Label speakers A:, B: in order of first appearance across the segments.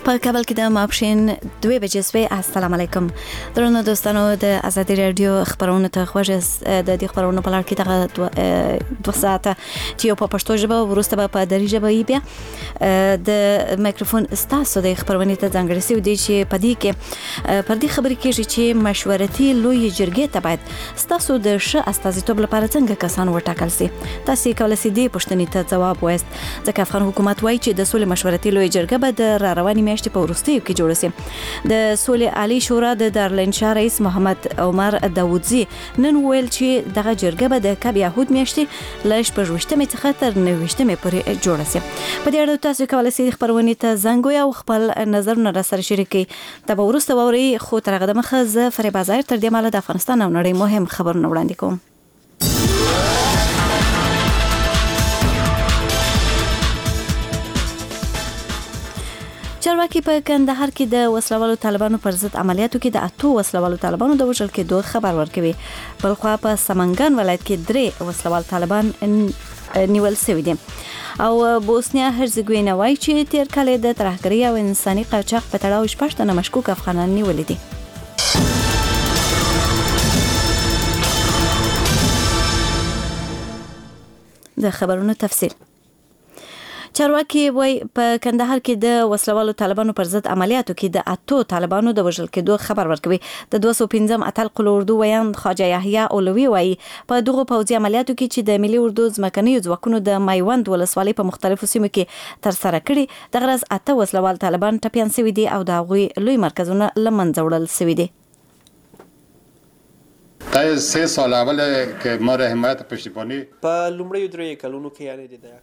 A: په کابل کې د ماپښین 2 بجې سوي. السلام علیکم درنو دوستانو، د ازادي رادیو خبرونه ته خوښ د دې خبرونو په لړ کې دغه 2 ساعته چې په پښتو ژبه ورسته په دری ژبه یې بیا د میکروفون ستاسو د خبرونه ته ځانګړی سوي دي چې په دې کې پر دې خبرې کېږي چې مشورتي لوی جرګې ته باید ستاسو د ښه استازیتوب لپاره څنګه کسان وټاکل شي. تاسو کولای شئ دې پوښتنې ته ځواب وایست، ځکه افغان حکومت وایي چې د سولې مشورتي لوی جرګه به د رواني میاشتې په وروستیو کې جوړه شي. د سولې عالی شورا د دارالین شاه رئیس محمد عمر داوودزي نن ویل چې دغه جرګه به د کب یهود میاشتې له 28مې څخه تر 29مې پورې جوړه شي. په دې اړه تاسو کولای شئ خبرونه ته زنګ ووایئ او خپل نظرونه را سره شریک کړئ. دا به وروسته واورئ، خو تر هغه دمخه زه فریبا ظاهر تر دې مهاله د افغانستان او نړۍ مهم خبرونه وړاندې کوم. چارواکي په کندهار کې د وسلوالو طالبانو پر ضد عملیاتو کې د 8 وسلوالو طالبانو د وژل کېدو خبر ورکوي. بلخوا په سمنګان ولایت کې 3 وسلوال طالبان نیول شوي دي. او بوسنیا هرزګوینا وایي چې تیر کال د ترهګرۍ او انساني قاچاق په تړاو 6 تنه مشکوک افغانان نیولي دي. د خبرونو تفصیل. چارواکي وای په کندهار کې د وسلوالو طالبانو پر ضد عملیاتو کې د 8 طالبانو د وژل کېدو خبر ورکوي. د 215 اتل قل اردو ویان خواجه یحیی اولوی وای په دغه پوځي عملیاتو کې چې د ملي اردو ځمکنیو ځواکونو د میوند ولسوالۍ په مختلفو سیمو کې تر سره کړي د غرض 8 وسلوال طالبان ټپيان شوي دي او د هغوی لوی مرکزونه لمنځه وړل شوي دي.
B: تا 3 سال اول که ما را حمایت پشتیبانی
C: په لومړیو 3 کلونو کې یعنی د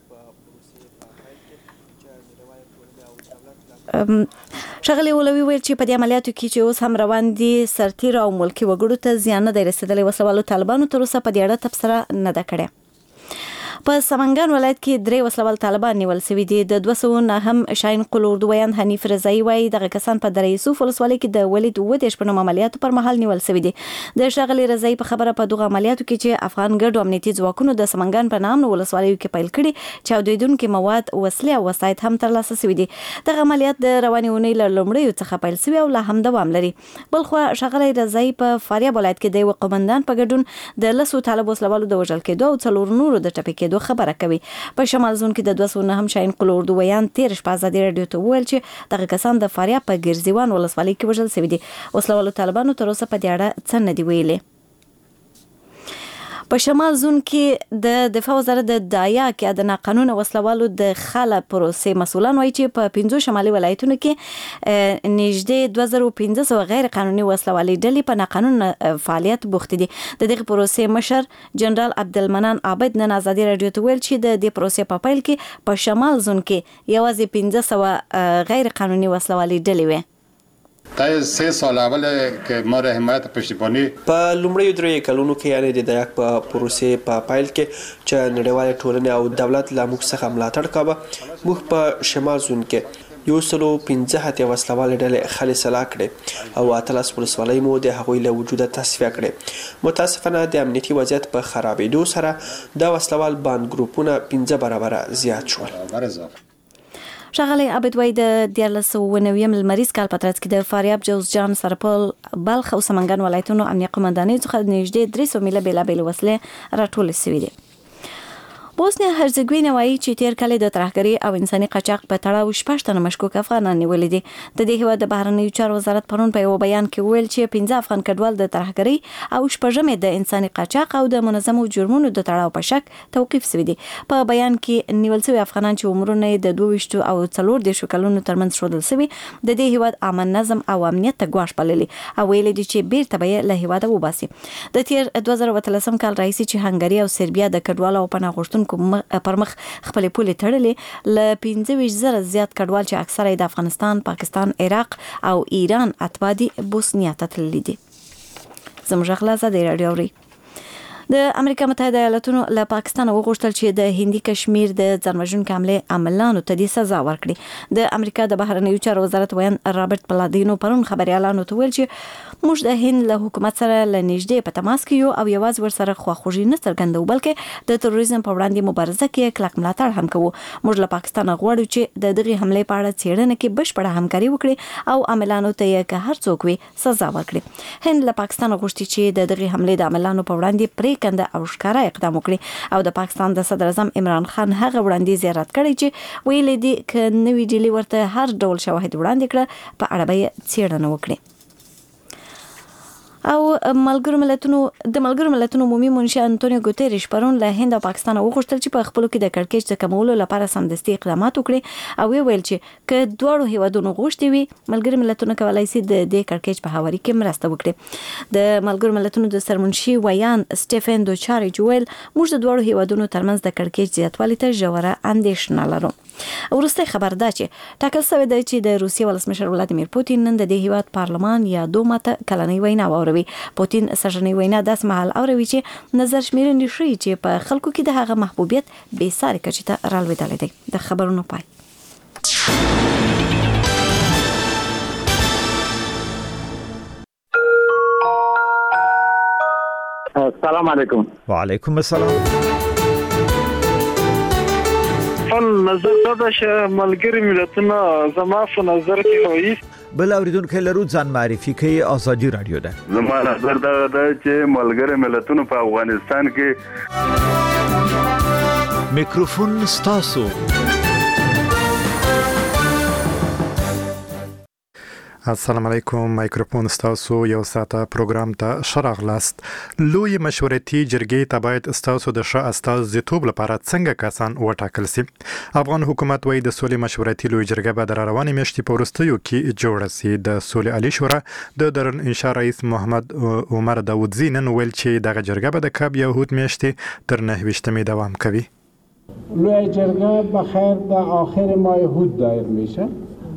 A: شغلي اولوی ویل چې په دې عملیاتو کې چې اوس هم روان دي سرتیر او ملکی وګړو ته زیان نه دی رسیدلی. وسلوالو طالبانو تر اوسه په دې اړه تبصره نه ده کړې. په سمنګان ولایت کې 3 وسلوال طالبان نیول شوي دي. د 200 هم شاین قل اردو ویان حنیف رضایی وایي دغه کسان په دره یوسف ولسوالۍ کې د ولید 10 په نوم عملیاتو پر مهال نیول شوي دي. د شغلي رضایی په خبره په دغه عملیاتو کې چې افغان ګډو امنیتي ځواکونو د سمنګان په نام ولسوالیو کې پیل کړي چاودیدونکي مواد، وسلې او وسایط هم ترلاسه شوي دي. دغه عملیات د رواني اونۍ له لومړیو څخه پیل شوي او لا هم دوام لري. بلخوا شغلي رضایی په فاریاب ولایت کې د یو قومندان په ګډون د 10 طالب وسلوالو د وژل کېدو او 4 نورو د ټپي کېدو خبره کوي. په شمال زون کې د 200 هم شاین قل اردو ویان 13 په ازادي رادیو ته ویل چې دغه کسان د فاریاب په ګرځیوان ولسوالۍ کې وژل شوي دي. وسلوالو طالبانو تر اوسه په دې اړه څه نه دی ویلي. په شمال زون کې د دفاع وزارت د دایا کې د ناقانونه وسلوالو د خاله پروسې مسولان وایي چې په 15 شمالي ولایتونو کې نږدې 2500 غیر قانوني وسلوالي ډلې په ناقانونه فعالیت بوخت دي. د دغه پروسې مشر جنرال عبدالمنان عابد نن ازادي رادیو ته ویل چې د دې پروسې په پیل کې په شمال زون کې یوازې 1500 غیر قانوني وسلوالي ډلې وې.
B: تا 3 سال اول که ما را حمایت پشتیبانی
C: په لومړیو 3 کلونو کې یعنی د دایک په پروسې په پایل کې چې نړیوال ټولنې او دولت له موږ څخه ملاتړ کاوه. موږ په شمال زون کې 115 وسلوال ډلې خالي سلا کړې او 13 ولسوالۍ مو د هغوی له وجوده تصفیه کړې. متاسفانه د امنیتي وضعیت په خرابېدو سره د وسلوال باند ګروپونه 15 برابره زیات شول.
A: شغلي عبد وای د 1990 لمریز کال په ترڅ کې د فاریاب، جوزجان، سرپل، بلخ او سمنګان ولایتونو امنیه قومندانۍ څخه نږدې 300 میله بیلابیل وسلې راټولې شوي دي. بوسنیا هرزګوینا وایي چې تیر کال د ترهګرۍ او انساني قاچاق په تړاو 6 تنه مشکوک افغانان نیولي دي. د دې هیواد د بهرنیو چارو وزارت پرون په یو بیان کې ویل چې 15 افغان کډوال د ترهګرۍ او 6 د انساني قاچاق او د منظمو جرمونو د تړاو په شک توقیف شوي دي. په بیان کې نیول شوي افغانان چې عمرونه د 22 او 14 کلونو ترمنځ ښودل شوي د دې هیواد امن، نظم او امنیت ته ګواښ بللي او ویلي دي چې بیرته به له هیواده وباسي. د تیر 2013 کال راهیسې چې هنګري او سربیا د کډوالو او پناه غوښتونکو پر مخ خپل پولې تړلې ل 15,000 زیات کډوال چې اکثره د افغانستان، پاکستان، عراق او ایران اتباع دي بوسنیا ته تللي دي. زموږ غلا زده رادیو د امریکا متحده ایالاتونو له پاکستان وغوښتل چې د هندي کشمیر د ځانوژونکو حملې عاملانو ته د سزا ورکړي. د امریکا د بهرنیو چارو وزارت ویان رابرټ پلادینو پرون خبريالانو ته ویل چې موږ د هند له حکومت سره له نږدې په تماس کې یو او یوازې ورسره خواخوږي نه څرګندوو بلکې د تروریزم په وړاندې مبارزه کې کلک ملاتړ هم کوو. موږ له پاکستان غواړو چې د دغه حملې په اړه څېړنه کې بشپړه همکاري وکړي او عاملانو ته یې که هر څوک وي سزا ورکړي. هند له پاکستان غوښتي چې د دغه حملې د عاملانو په وړاندې پریکنده او ښکارا اقدام وکړي او د پاکستان د صدر اعظم عمران خان هغه وړاندیز رد کړی چې ویلي دي ک نوې ډیلی ورته هر ډول شواهد وړاندې کړه په اړه به څېړنه وکړي. او ملګرو ملتونو عمومي منشي انټونیو ګوتيريش پرون له هند او پاکستان وغوښتل چې په خپلو کې د کړکېچ د کمولو لپاره سمدستي اقدامات وکړي او ویل چې ک دوه هیوادونو غوښتي وي ملګرو ملتونو کولای شي د دې کړکېچ په هواري کې مرسته وکړي. د ملګرو ملتونو د سرمنشي ویان سټيفن دوچاري جویل موږ د دوه هیوادونو ترمنځ د کړکېچ زیاتوالي ته ژوره اندېښنه لرو. ورسته خبر ده چې ټاکل شوی دی چې د روسیې ولسمشر ولادیمیر پوتین نن د دې هیواد پارلمان یا دومته کلنۍ وینا واوروي. پوتین سږنۍ وینا داس مهال اوروي چې نظر شمیرنې ښیي چې په خلکو کې د هغه محبوبیت بې ساري کچې ته رالوېدلی دی. د خبرونو پای.
D: السلام علیکم.
E: وعلیکم السلام.
F: نظر دا چې ملګری ملتونه زما په نظر کې هویس
E: بل اوریدونکو لرو ځان معرفي کوي ازادي رادیو ده.
G: زما نظر دا چې ملګری ملتونه په افغانستان کې
E: میکروفون ستاسو.
H: السلام علیکم. مایکروفون ستاسو یو ساعته پروګرام ته شراغلاست. لوی مشورتي جرګې ته باید ستاسو د ښه استازیتوب لپاره څنګه کسان وټاکل شي. افغان حکومت وايي د سولې مشورتي لوی جرګه به د روانې میاشتې په وروستیو کې جوړه شي. د سولې عالی شورا د درن انشا رئیس محمد عمر داودزی نن ویل چې دغه جرګه به د کاب یهود میاشتې تر 9 دوام کوي.
I: لوی جرګه بخیر در آخر ماه یهود دایر میشه.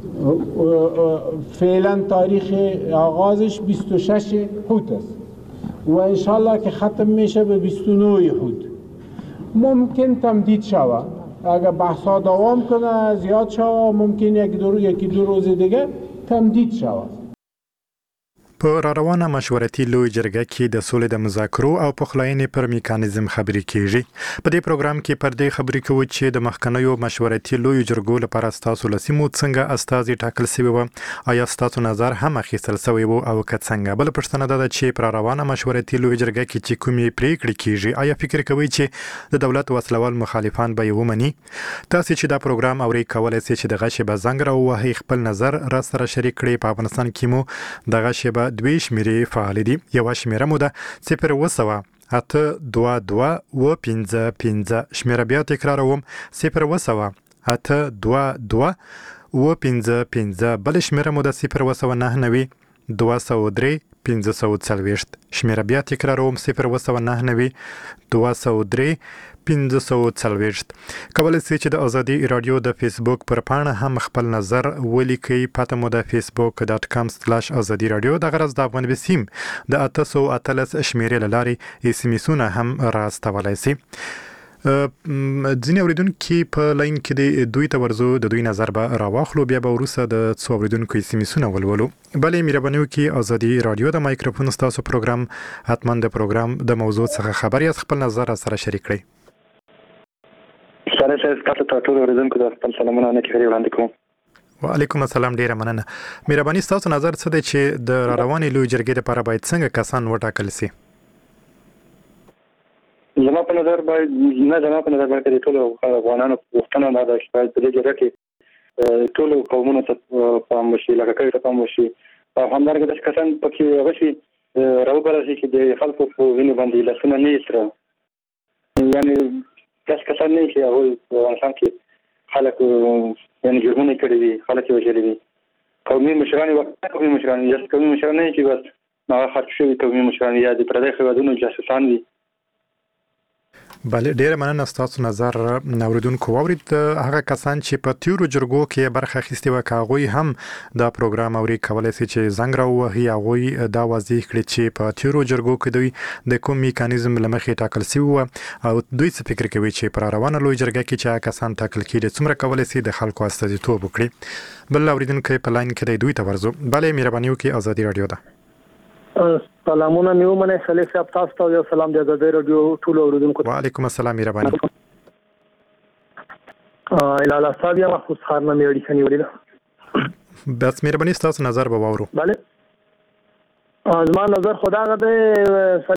I: فعلا تاریخ آغازش 26 هوت است و انشالله که ختم میشه به 29 هوت. ممکن تمدید شود اگر بحثا دوام کنه زیاد شود ممکن یکی دو روز دیگه تمدید شود.
H: په روانه مشورتي لوی جرګه کې د سولې د مذاکرو او پخلاینې پر میکانیزم خبرې کیږي. په دې پروګرام کې پر دې خبرې کوو چې د مخکنیو مشورتي لوی جرګو لپاره تاسو لسیمو څنګه استازي ټاکل شوی و، آیا تاسو نظر هم اخیستل شوی و او که څنګه. بل پښتنه ده چې پر روانه مشورتي لوی جرګه کې چې کومې پریکړې کیږي آیا فکر کوي چې د دولت وسلوال مخالفان به یې ومني. تاسو چې دا پروګرام اوري کولای شئ چې دغه شی به زنګ راوهي خپل نظر را سره شریک کړئ. په افغانستان کې مو دغه شی به دوی شمیرې فعال دي. یو شمیره مو ده 0 8 2 2 و 5 5. شمیره بیا تکراروم 0 8 2 2 و 5 5. بل شمیره مو ده 0 9 203 540. شمیره بیا تکراروم 0 9 203 540. کولای شئ چې د ازادي رادیو د فیسبوک پر پاڼه هم خپل نظر ولیکئ. پته مو د facebook.com/azadi radio. د غرض د افغان بسیم د 813 شمیرې لارې اسمسونه هم راستولای شئ. ځینې اوریدونکو په لاین کې د دوی ته ورزو د دوی نظر به راواخلو بیا به وروسته د څو اوریدونکو اسمسونه ولولو. بلې مهرباني وکړئ ازادي رادیو د مایکروفون ستاسو پروګرام حتما د پروګرام د موضوع څخه خبر یاست خپل نظر سره شریک کړئ.
D: سره تاسو ته ټول اوریدونکو ته خپل سلامونه نه کوي وړاندې کوم.
H: وعلیکم السلام. ډیره مننه. مهرباني تاسو نظر څه دی چې د روانې لوی جرګې لپاره باید څنګه کسان وټاکل شي؟
D: زما په نظر باید ټول افغانانو غوښتنه ده چې باید په دې جرګه کې ټول قومونو ته پام وشي لکه کوي ته پام وشي. په همدارنګه داسې کسان پکې غوښي راوبرسي چې د خلکو په وینو باندې لاسونه نه ایستره. یعنی داسې کسان نه چې هغوی په افغانستان کې خلک یعنی جرمونه کړي وي خلک یې وژلي وي. قومي مشران نه چې بس هغه خرڅ شوي قومي مشران یا د پردیو هېوادونو جاسوسان وي.
H: بله ډیره مننه تاسو نظر اوریدونکو اورید هغه کسان چې په تیورو جرګو کې برخه اخیستي و کاغوي هم دا پروګرام اوري کولای شي چې زنګ راوهي هغه دا واضح کړي چې په تیورو جرګو کې دوی د کوم میکانیزم لمخې ټاکل شوی و او دوی څه فکر کوي چې پر روانه لوی جرګه کې چې کسان ټاکل کړي څومره کولای شي د خلکو استازیتوب وکړي بل اوریدونکو په لاین کې دوی ته ورزو بله مهرباني وکړئ ازادي رادیو ده
J: سلامونه نیو منه خلیفه صاحب تاسو ته یو سلام د ازادي رادیو ټول اوریدونکو
H: وعلیکم السلام مهرباني
J: الاله صاحب یا محفوظ خان مې اړیکه نیولې
H: بس مهرباني تاسو نظر به واورو
J: bale زما نظر خدا غته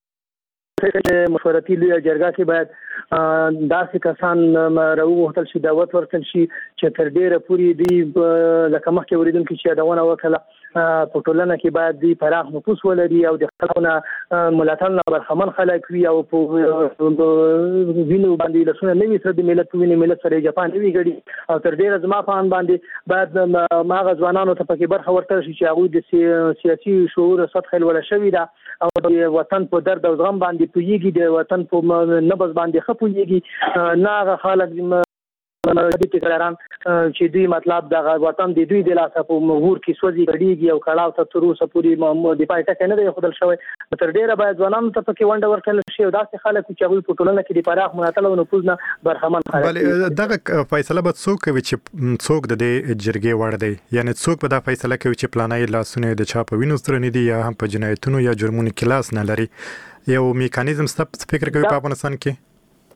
J: مشورتي لوی جرګه کې باید داسې کسان راوغوښتل شي دعوت ورکړل شي چې تر ډیره پوري دی لکه مخکې اوریدونکو چې داونه وکړه په ټولنه کې باید دی پراخ نفوذ ولري او د خلکو ملاتړ نه برخمن خلک وي او په وینو باندې لسونه نوي سره د ملت ویني ملت سره جاپان نوي غړي او تر ډیره زما په ان باندې باید ماغه ځوانانو ته پکې برخه ورکړل شي چې هغه د سیاسي شعور سطح لوړ شوی دا او د وطن په درد او غم باندې پویږي د وطن په نبض باندې خپويږي نه خلک د ټکراران چې دوی مطلب د وطن د دوی د لاسه په مغور کې سوځي غړيږي او کړهو ته تر اوسه پوری د پایټه کنه دی خدل شوی تر ډیره باید ځوانانو ته پکې ونډه ورکړل شي او داسې خلک چې هغه په ټولنه کې د پراخ مناطل او نفوذ نه برخمن خلک
H: بله دغه فیصله به څوک کوي چې څوک د جرګې وړ دی یعنی څوک به دا فیصله کوي چې پلانای لاسونه د چا په وینو سره نه دي یا هم په جنایتونو یا جرمونو کې لاس نه لري یو میکانیزم ست فکر کوي په افغانستان کې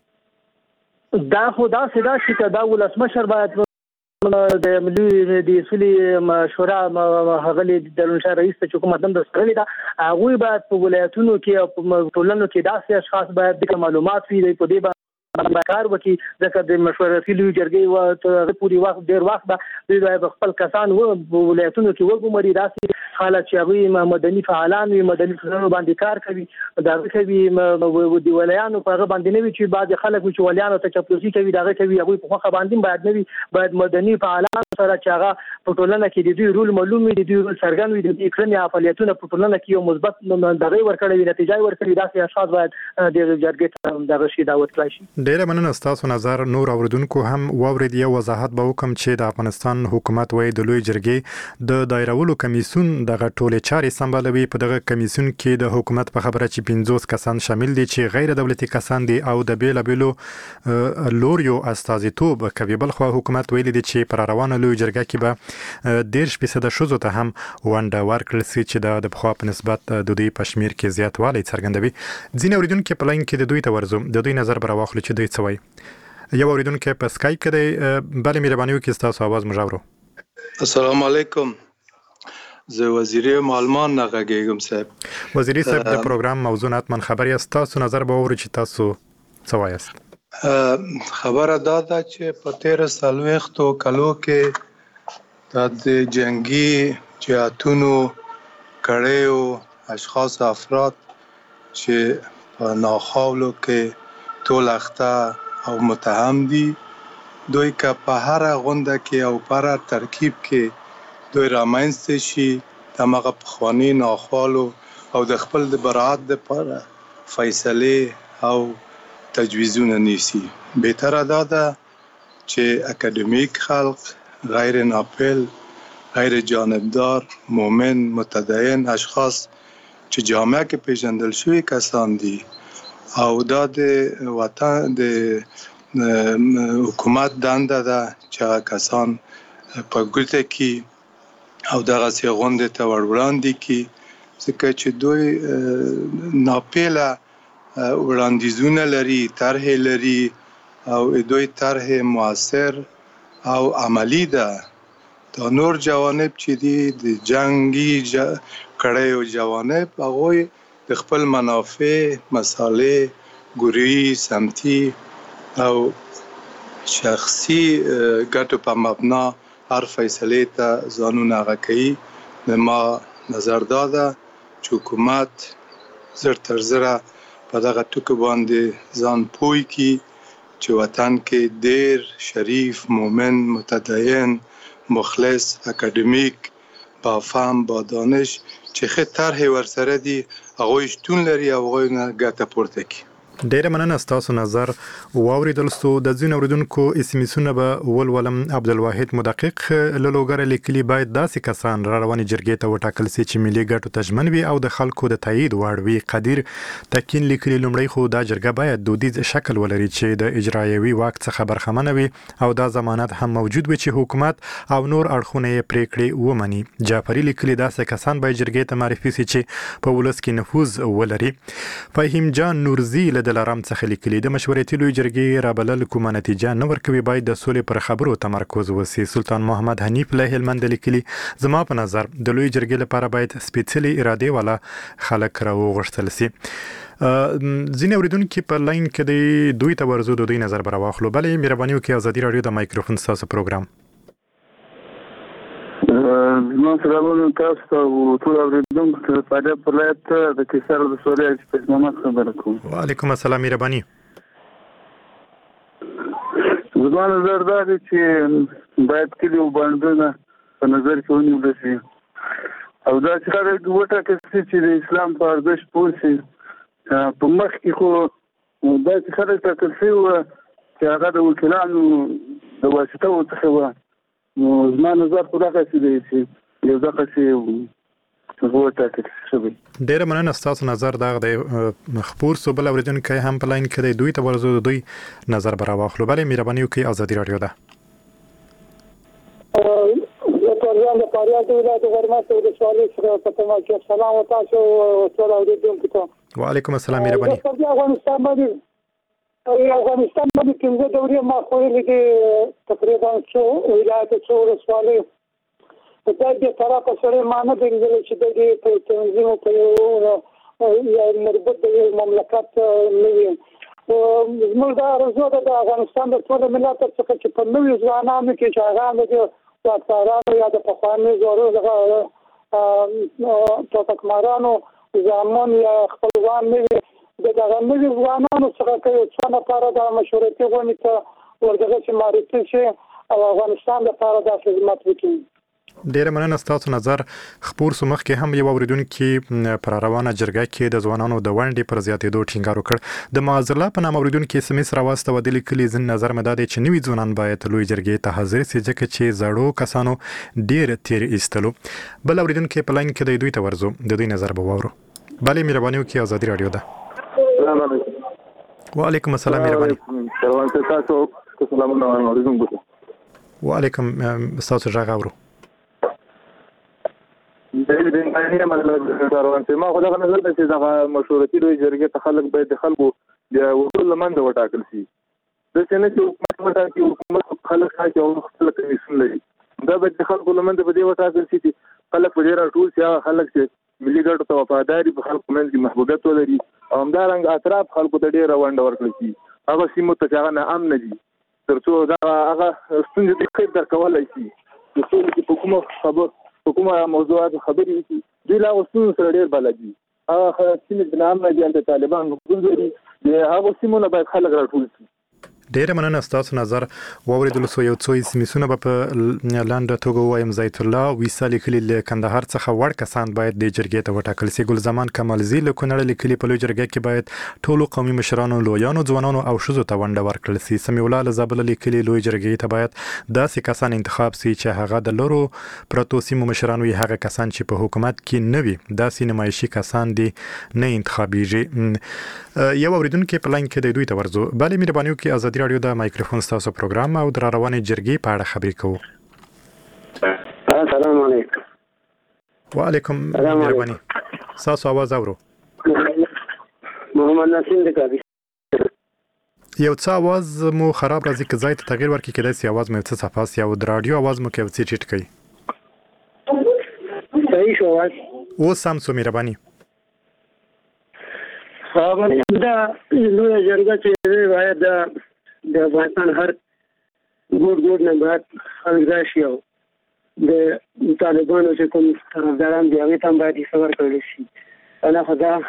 J: دا خدا سدا چې دا ولسمشر باید د ملي د اصلي مشوره هغه د لنشار رئیس ته حکومت هم درسره دا هغه باید په ولایتونو کې او په ټولنو کې داسې اشخاص باید د معلومات وي په دې کار وکي ځکه د مشورتي لوی جرګې او پوری وخت ډیر وخت دوی باید خپل کسان ولایتونو کې وګمري داسې حالت چې هغه مدني فعالان وي مدني فعالانو باندې کار کوي دا کوي د ولایانو په هغه باندې نه وي چې بعض خلک چې ولیانو ته چپلوسي کوي دا کوي هغه په خو باندې باید نه وي باید مدني فعالان سره چې هغه په ټولنه کې د دوی رول معلوم وي د دوی رول څرګند وي د اقلیمي فعالیتونو په ټولنه کې یو مثبت دغه ورکړي نتیجه ورکړي داسې اشخاص باید د جرګې ته دغه شی دعوت کړی شي
H: ډیره مننه تاسو نظر نور اوریدونکو هم واورید یو وضاحت به وکم چې د افغانستان حکومت وایي د لوی جرګې د دایرولو کمیسیون دغه ټولې چارې سمبالوي په دغه کمیسیون کې د حکومت په خبره چې 50 کسان شامل دي چې غیر دولتي کسان دي او د بیلابیلو لوریو استازیتوب کوي بل خو حکومت ویلي دي چې پر روانه لوی جرګه کې به 10% شوزو ته هم ونډه ورکړل شي چې د بخوا په نسبت د دوی په شمیر کې زیاتوالی څرګندوي ځینې اوریدونکو په لاین کې د دوی ته ورزو د دوی نظر بر واخلو چې دوی څه وایي یو اوریدونکو په سکایپ کې دی بله مهرباني وکړئ تاسو आवाज مجاورو
K: السلام علیکم زه وزیری معلمان نغږیږم صاحب
H: وزیری صاحب د پروګرام موضوع ناتمن خبر یاست تاسو نظر به ووري چې تاسو څه وایاست
K: خبره دا ده چې په 13 سالويختو کلو کې د جنگي جهاتونو کړهو اشخاص افراد چې په ناخوالو کې ټول اخته او متهم دي دوی که په هر غونډه کې او پر ترکیب کې دوی رامنځته شي د مغه پخوانی ناخوالو او د خپل د برائت لپاره فیصله او تجویزونه نیسي بهتره ده چې اکادمیک خلق غیر ناپل غیر جانبدار مؤمن متدین اشخاص چې جامعه کې پیژندل شوی کسان دي او دا د وطن د حکومت دنده ده چې کسان په ګوته کې او دغه سی غونډه ته وړاندې کې ځکه چې دوی ناپیله وړاندیزونه لري طرح لري او دوی طرح موثر او عملی ده دا نور جوانب چې دي د جنگي کړهو جوانب هغه د خپل منافع مصالح ګوري سمتي او شخصي ګټو په مبنا هر فیصله ته ځانونه غکې ما نظر داده چې حکومت زر تر زره په دغه ټکو باندې ځان پوي کی چې وطن کې ډیر شریف مؤمن متدین مخلص اکادمیک با فهم با دانش چې خطر ورسره دي هغه شتون لري او هغه نه ګټه پورته کی
H: ډېر مننه ستاسو نظر واوریدل سو د ځین اوریدونکو اسمسونه به ولولم عبدالواحد مدقق لوګر لیکلي باید داسې کسان را رواني جرګې ته وټاکل سي چې ملي ګټو تضمن وي او د خلکو د تایید وړ وي. قدیر تکین لیکلي لومړی خو دا جرګه باید دودیز شکل ولري چې د اجرایوي واک څخه برخمنه وي او دا ضمانت هم موجود وي چې حکومت او نور اړخونه یې پریکړې ومني. جعفری لیکلي داسې کسان باید جرګې ته معرفي سي چې په ولس کې نفوذ ولري. فهیم جان نورزی دلارام څخه لیکلي د مشورتي لوی جرګې رابلل کومه نتیجه نه ورکوي، باید د سولې پر خبرو تمرکز وسی. سلطان محمد حنیف له هلمند لیکلي زما په نظر د لوی جرګې لپاره باید سپیڅلي اراده والا خلک راوغښتل سي. ځینې اوریدونکو په لاین کې د دوی ته ورزو د دوی نظر براواخلو. بلې مهرباني وکړئ ازادي رادیو د مایکروفون تاسو پروګرام
F: زما سلامونه تاسو ته او ټول اوریدونکو ته په دې پرلایت د کیسار د سوري په اسمه خبره کوم.
H: وعلیکم السلام مهرباني.
F: زما نظر دا دی چې باید کلی وباندونه په نظر کې ونیول شي او دا چې خلک وټاکل چې د اسلام په ارزښت پوه شي. په مخ کې خو دا چې خلک ټاکل شوي وو چې هغه د وکیلانو د واسطه څخه وو. نو زما نظر په دغه څه دی چې یو دغه څه وټاکل شوی.
H: ډېر مننه ستاسو نظر دا د خبر سو بل اوریدونکو هم په لاین کې دوی ته ورزو دوی نظر براواخلو. بلې مهرباني وکړئ ازادي رادیو ده.
L: پرځان د پاریات ولایت غرمه د سوالي سره په تمه کې سلام تاسو ټول اوریدونکو ته.
H: وعلیکم السلام مهرباني.
L: افغانستان باندې کومه دوري ما خورلې دي تقریبا څو ولایت څو رسوالي په دې طرفه سره معنی دی چې د دې په تنظیم په یو مربوط د مملکت نوي زموږ د ارزو د افغانستان د ټول ملت څخه چې په نوي ځوانانو کې چې هغه د واکدارانو یا د پخواني زورو ټاکمارانو ځامن یا خپلوان نوي دغه نوي ځوانانو څخه کوي چې لپاره د مشورتي غونډې ته ورغلي چې معرفي شي او افغانستان لپاره د خدمت وکړي.
H: ډېر مننه ستاسو نظر خبر سو مخ کې هم یو اوریدونکو پر روانه جرګه کې د ځوانانو د ونډې پر زیاتېدو ټینګار وکړ. د معذرله په نام اوریدونکو سمس راوسته و د لیکلي ځین نظر مداد چې نوي ځوانان باید لوی جرګې ته حاضر سي ځکه چې زړو کسانو ډېر تیر ایستلو. بل اوریدونکو په لاین کې دوی ته ورزو د دوی نظر به وورو. بلې مهرباني وکړئ ازادي رادیو ده.
F: السلام علیکم.
H: وعلیکم السلام مهرباني.
F: تاسو سلامونه اوریدونکو.
H: وعلیکم تاسو راغورو.
F: د دې باندې مطلب روانته ما خو دا نظر ته چې دا مشورتي لوی جرګې ته خلک باید د خلکو د وصول لمنځه وټاکل شي. د څنګه چې حکومت وټاکي حکومت خلک راځي او خپل کمیسیون لري دا به د خلکو لمنځه په دې وټاکل شي چې خلک په ډیر ټول سیا خلک چې ملي ګټو ته وفاداري په خلکو منځ کې محبوبیت ولري او همدارنګ اطراف خلکو ته ډیر ونډه ورکړي شي. هغه سیمو ته هغه نه امن دي ترڅو دا هغه ستونزې د خیر درکولای شي. د ټول کې حکومت موضوعات خبرې دي دوی لا وسو سره ډیر بلدي. هغه چې د نام نه دي د طالبان ګوزري د هغه سیمونه باید خلک راټول شي.
H: ډېر مننه ستاسو نظر واوریدل سو یو څو اسمسونه په لاندې توګه وایم زیت الله ویسا لیکلي له کندهار څخه وړ کسان باید د جرګې ته وټاکل سي. ګل زمان کمالزی له کونړ لیکلي په لوی جرګې کې باید ټولو قومي مشرانو لویانو ځوانانو او شذو ته ونډه ورکړل سي. سمي الله لزابل لیکلي لوی جرګې ته باید داسې کسان انتخاب سي چې هغه د لورو پروتو سیمو مشرانو یې هغه کسان چې په حکومت کې نه وي داسې نمایشي کسان دي نه انتخابيږي. یو اوریدونکو په لاین کې د دوی ته ورزو. بلې مهرباني وکړئ ازادي رادیو د مایکروفون تاسو پروګرام او د روانې جرګې په اړه خبرې کوو.
L: السلام علیکم.
H: وعلیکم مهرباني. تاسو आवाज اورو.
L: محمد نسیم د کابل.
H: یو څه आवाज مو خراب راځي که ځای ته تغییر ورکړي کېدای سي आवाज مو څه صفاس یا د رادیو आवाज مو کې څه چټ کوي.
L: صحیح شو आवाज.
H: او سم سو مهرباني.
L: دا لوی جرګه چې باید د افغانستان هر ګوټ نه بعد خلک راشي او د طالبانو چې کوم طرفداران دي هغه هم باید خبر کړی شي. انا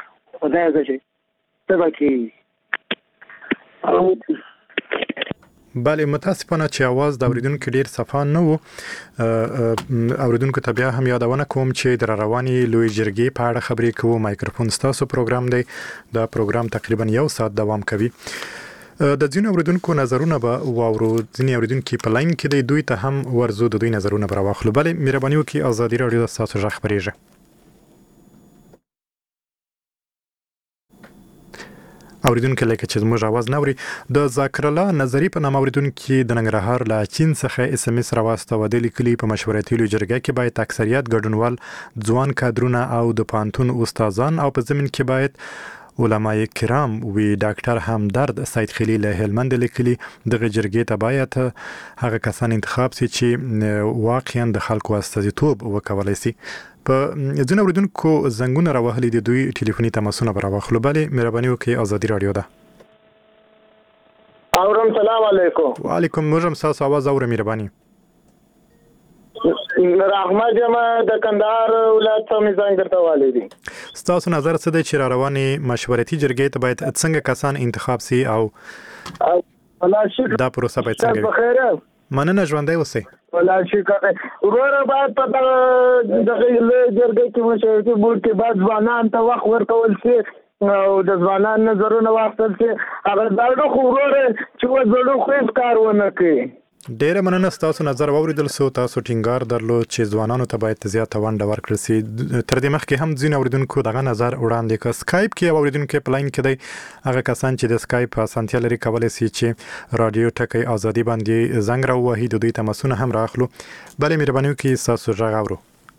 L: خدای زده ته باکي
H: بله متاسفانه چې आवाज د اوریدونکو ډیر صفا نه وو. اوریدونکو ته بیا هم یادونه کوم چې د رواني لوی جرګې په اړه خبرې کوو. مایکروفون ستاسو پروګرام دی. دا پروګرام تقریبا 1 ساعت دوام کوي. د ځینو اوریدونکو نظرونه به واورو. ځینې اوریدونکو په لاین کې دی، دوی ته هم ورزو د دوی نظرونه به راواخلو. بله مهرباني وکړئ ازادي رادیو د تاسو ژغ خبرېږي. اوریدونکو لکه چې زموږ आवाज نوري د ذاکر الله نظری په نام اوریدونکو د ننګرهار له چین څخه SMS راوستو د لیکلي په مشورتي لوی جرګه کې باید اکثریت ګډونوال ځوان کادرونه او د پانتون استادان او په زمين کې باید علماء کرام وی ډاکټر همدرد سید خلیل هلمند لیکلي دغه جرګې ته باید هغه کسان انتخاب شي چې واقعا د خلکو استازیتوب وکولای شي. په ځینو اوریدونکو زنګونه راوهلي دي، دوی ټلیفوني تماسونه راوخلو. بله مهرباني وکړئ ازادي رادیو ده.
M: اورم سلام علیکم.
H: وعلیکم السلام. تاسو आवाज اورئ مهرباني.
M: رحمت جمع د کندهار ولایت څخه میزان درته والي.
H: تاسو نظر څه دی چې رواني مشورتي جرګې ته باید څنګه کسان انتخاب شي او دا پروسه باید څنګه وي؟ مننه، ژوندۍ اوسئ.
M: ولا شي کوي ورور باید په دغه جرګې کې مشورتي بورډ کې بعد ځوانان ته وخت ورکول شي او د ځوانان نظرونه واخیستل شي. هغه زړو خو ورور چې زړو خو هیڅ کار ونه کوي.
H: ډیره مننه، تاسو نظر واوریدل سو. تاسو ټینګار درلود چې ځوانانو ته باید زیاته ونډه ورکړل شي. تر دې مخکې هم ځینې اوریدونکو دغه نظر وړاندې کړ. سکایپ کې اوریدونکو په لاین کې دی. هغه کسان چې د سکایپ اسانتیا لري کولای شي چې رادیو ټکی ازادي باندې زنګ راوهي، د دوی تماسونه هم راخلو. بله مهرباني وکړئ تاسو ژغ اورو.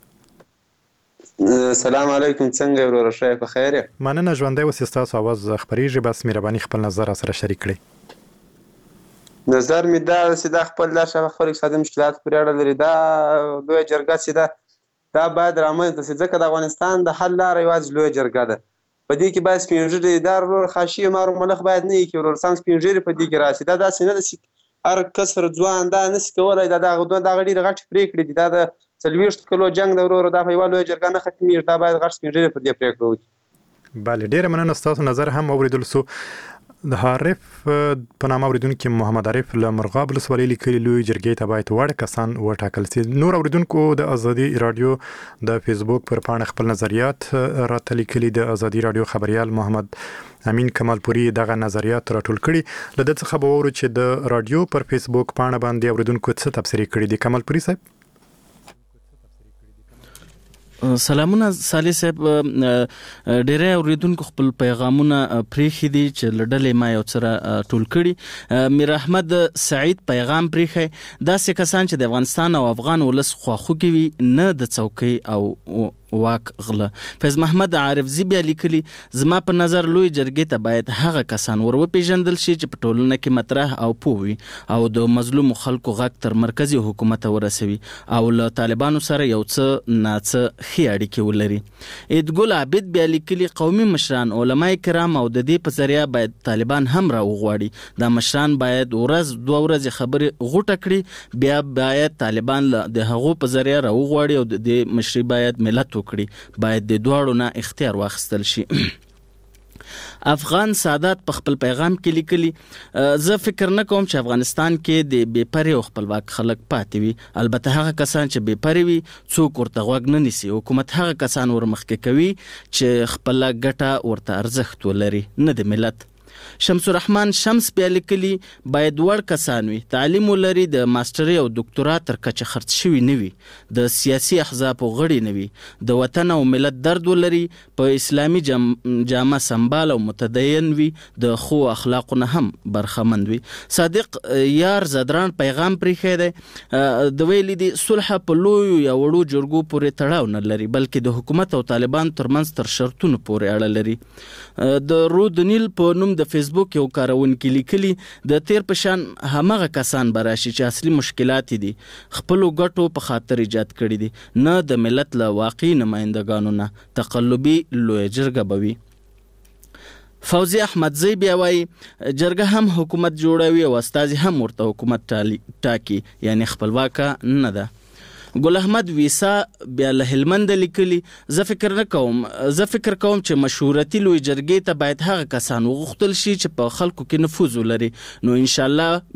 N: السلام علیکم، څنګه ورور شه په خیر؟
H: مننه، ژوندۍ اوسئ. تاسو आवाज خبرېږي، بس مهرباني خپل نظر سره شریک کړئ.
N: نظر می دا سیده خپل د خپل اقتصادي مشکلات پرې اړه لري. دا لوی جرګه سیده دا باید رامنځته شي، ځکه د افغانستان د حل لاره یوازې لوی جرګه ده. په دې کې باید سپینږیري دار خاشي مارو ملخ باید نه کې ورور سم سپینږیري په دې کې راشي. دا داسې نه ده چې هر کسر ځوان دا نس کولای دا غړي غټ پریکړې دي. دا د 40 کلو جنگ د ورور دا په یو لوی جرګه نه ختمېږي. دا باید غټ سپینږیري په دې پریکړه وکړي.
H: بله ډیره مننه، تاسو نظر هم اوریدل سو. د عارف په نام اوریدونکو محمد عارف له مرغاب ولسوالۍ لیکلي لوی جرګې ته باید وړ کسان وټاکل شي. نور اوریدونکو د ازادي رادیو د فیسبوک پر پاڼه خپل نظریات راته لیکلي. د ازادي رادیو خبريال محمد امین کمالپوري دغه نظریات راټول کړي. لدې څخه به وورو چې د رادیو پر فیسبوک پاڼه باندې اوریدونکو څه تبصرې کړي دي. کمالپوري صاحب
O: سلامونه. صالح صاحب ډېر اوریدونکو خپل پیغامونه پریخي دي چې لړلې ما یو سره ټول کړي. میر احمد سعید پیغام پریخي داسې کسان چې د افغانستان او افغان ولس خواخوږي وي، نه د څوکۍ او واک غله. فیض محمد عارف زیبیا لیکلي زما په نظر لوی جرګې ته باید هغه کسان وروپېژندل شي چې په ټولنه کې مطرح او پوهوي او د مظلوم خلکو غږ تر مرکزی حکومت ورسوي او له طالبانو سره یو څه ناڅه خي اړیکې ولري. ادګل عابد بیا لیکلي قومي مشران علماء کرام او د دې په ذریعہ باید طالبان هم راوغواړي. دا مشران باید ورځ 2 ورځې خبرې غوټه کړي، بیا باید طالبان د هغو په ذریعہ راوغواړي او د دې مشري باید ملت وکړي. باید د دواړو نه اختیار واخیستل شي. افغان سادات په خپل پیغام کې لیکلي زه فکر نه کوم چې افغانستان کې د بې پرې او خپلواک خلک پاتې وي. البته هغه کسان چې بې پرې وي څوک ورته غوږ نه نیسي. حکومت هغه کسان ورمخکې کوي چې خپل ګټه ورته ارزښت ولري، نه د ملت. شمس الرحمن شمس بیا لیکلي باید وړ کسان وي، تعلیم ولري، د ماستري او دکتورا تر کچه خرڅ شوي نه وي، د سیاسي احزابو غړي نه وي، د وطن او ملت درد ولري، په اسلامي جامه سمبال او متدین وي، د خو اخلاقو نه هم برخمند وي. صادق یار زدران پیغام پریښی دی د ویلي دي صلح په لویو یا وړو جرګو پورې تړاو نه لري، بلکې د حکومت او طالبان ترمنځ تر شرطونو پورې اړه لري. د رود نیل په نوم د فیسبوک یو کارونکي لیکلي د تیر په شان همغه کسان براشي چې اصلي مشکلات دي خپل ګټو په خاطر ایجاد کړي دي، نه د ملت له واقعي نمائندګانو نه. تقلبي لوی جرګه بوي. فوزي احمدزی بیا وایي جرګه هم حکومت جوړوي او استازي هم ورته حکومت ټاکي، یعنی خپلواکه نه ده. ګل احمد ویسا بیا له هلمند لیکلي زه فکر کوم چې مشورتي لوی جرګې ته باید هغه کسان وغوښتل شي چې په خلکو کې نفوذ ولري، نو ان شاء الله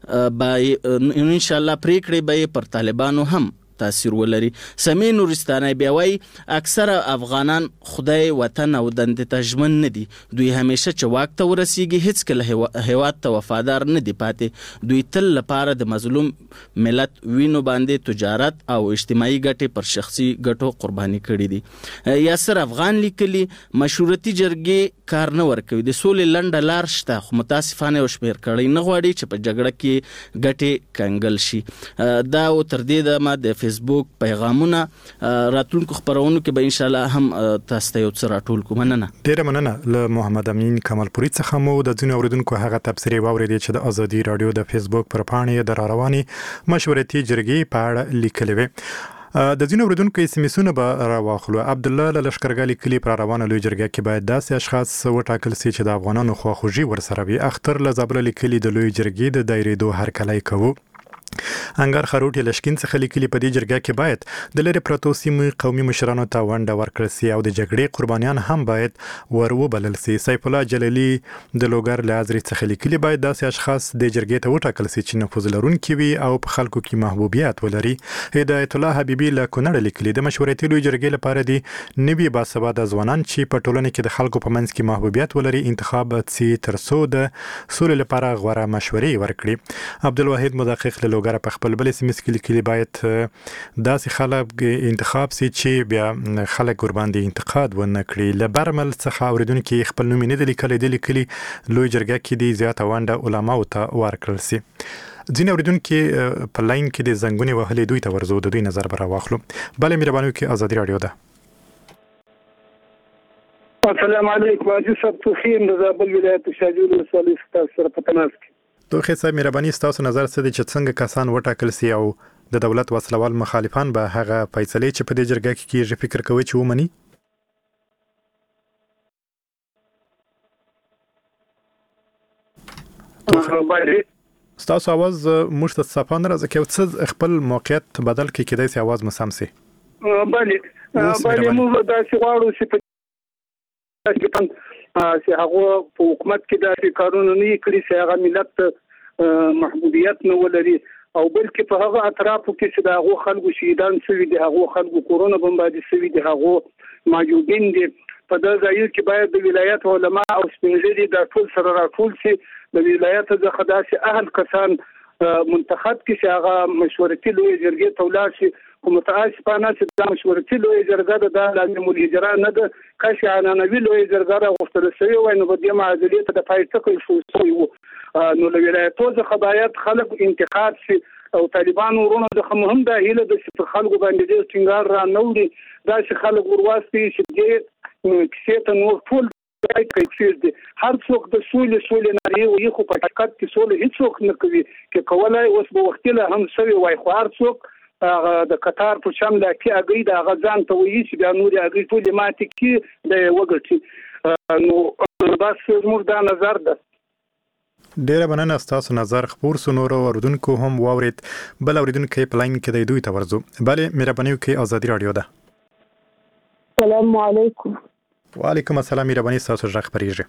O: ان شاء الله پریکړې به پر طالبانو هم تاثیر ولري. سمي نورستاني بیا وایي اکثره افغانان خدای وطن او دندې ته ژمن نه دي. دوی همیشه چې واک ته ورسیږي هیڅ کله هیواد ته وفادار نه دي پاتې. دوی تل لپاره د مظلوم ملت وینو باندې تجارت او اجتماعي ګټې پر شخصي ګټو قرباني کړي دي. یاسر افغان لیکلي مشورتي جرګې کار نه ورکوي. د سولې لنډه لار شته خو متاسفانه یو شمېر کړۍ نه غواړي چې په جګړه کې ګټې کنګل شي. دا او تر دې دمه د فیسبوک پیغامونه راتلونکو خبرونو کې به ان شاء الله هم تاسو ته یو څه راټول کوم. مننه
H: ډیره مننه له محمد امین کمالپوري څخه مو د ځینو اوریدونکو هغه تبصرې واورېدې چې د ازادي رادیو د فیسبوک پر پاڼې د رواني مشورتي جرګې په اړه لیکلي وي. د ځینو اوریدونکو سمسونه به راواخلو. عبد الله له لشکرګالي کلی پر روانه لوی جرګه کې باید داسې اشخاص وټاکل سي چې د افغانانو خواخوږي ورسره وي. اختر له زابل لیکلي د لوی جرګې د دایرې دوه هرکلی کوو. انګار خروټ لشکین څخه لیکلي په دې جرګه کې باید د لری پروتو سیمې قومي مشرانو ته ونډه ورکړل سي او د جګړې قربانیان هم باید وروبلل سي. سیف الله جلالی د لوګر لازري څخه لیکلي باید داسې اشخاص د جرګې ته وټاکل سي چې نفوذ لرونکي وي او په خلکو کې محبوبیت ولري. هدایت الله حبیبي له کونړ لیکلي د مشورتي لوی جرګې لپاره دي نوي باسواده ځوانان چې په ټولنه کې د خلکو په منځ کې محبوبیت ولري انتخاب سي ترڅو د سولې لپاره غوړه مشورې ورکړي. عبدالواحد مدقق له لوګر په خپل بل سیمه کې باید داسې خلک انتخاب سي چې بیا خلک قربان دي انتقاد ونه کړي. لبرمل څخه اوریدونکو خپل نوم نه لیکلي لوی جرګه کې دي زیاته ونډه علماء ته ورکړل سي. ځینې اوریدونکو په لاین کې د زنګونې وهلې دوی ته ورزو د دوی نظر به راواخلو. بل مهرباني وکړئ ازادي رادیو ده.
L: السلام علیکم حاجی صاحب توخیم د زابل ولایت شاجور ولسوالۍ ستاسو سره په تماس کې.
H: توخی صاحب مهرباني ستاسو نظر څه دی چې څنګه کسان وټاکل سي او د دولت وسلوال مخالفان به هغه فیصله چې په دې جرګه کې کیږي فکر کوي چې ومني؟ ستاسو आवाज موږ ته صفه نه راځي چې څه خپل موقعیت بدل کې کېدای سي आवाज مسام سي.
L: بله موږ دا چې غواړو چې هغه په حکومت کې د کارونو نه کړی چې هغه ملت محبوبیت نه ولري او بلکې په هغه اطرافو کې چې د هغه خلکو شهیدان شوي دي هغه خلکو کورونا بمباري شوي دي هغه موجودین دي په دغه ځای کې باید د ولایت علما او سپینږیري د ټول سره راټول شي د ولایت څخه داسې اهل کسان منتخب کې چې هغه مشورتي لوی جرګې ته ولاړ شي. متاسفانه چې د مشورتي لوی جرګه د لازم الهجره نه ده کاش عنانوي لوی جرګه غوښتل شوی وای نو په دې معادلې ته د پایټکل شو نو له ولایتو څخه باید خلک انتخاب شي او طالبان ورونه د هم د هیله د خلکو باندې د څنګه را نوړي دا چې خلک ورواستي چې دې کیسه ته نور ټول کوي هر څوک د سولې ناري وي خو په حقیقت کې سولې هیڅوک نه کوي چې کولای اوس په وخت له هم سوي وای خو هر څوک د قطار په شمل کې اګي د غزان ته وي چې د نوري اګي ټول ماته کې د وګړي نو بس موږ دا نظر ده.
H: ډیره مننه ستاسو نظر خبر سنورو اوردونکو هم واورید. بل اوریدونکو په لاین کې د دوی ته ورزو. بله مهرباني وکړئ ازادي رادیو ده.
P: السلام علیکم.
H: وعلیکم السلام مهرباني ستاسو ژغ خبريږي.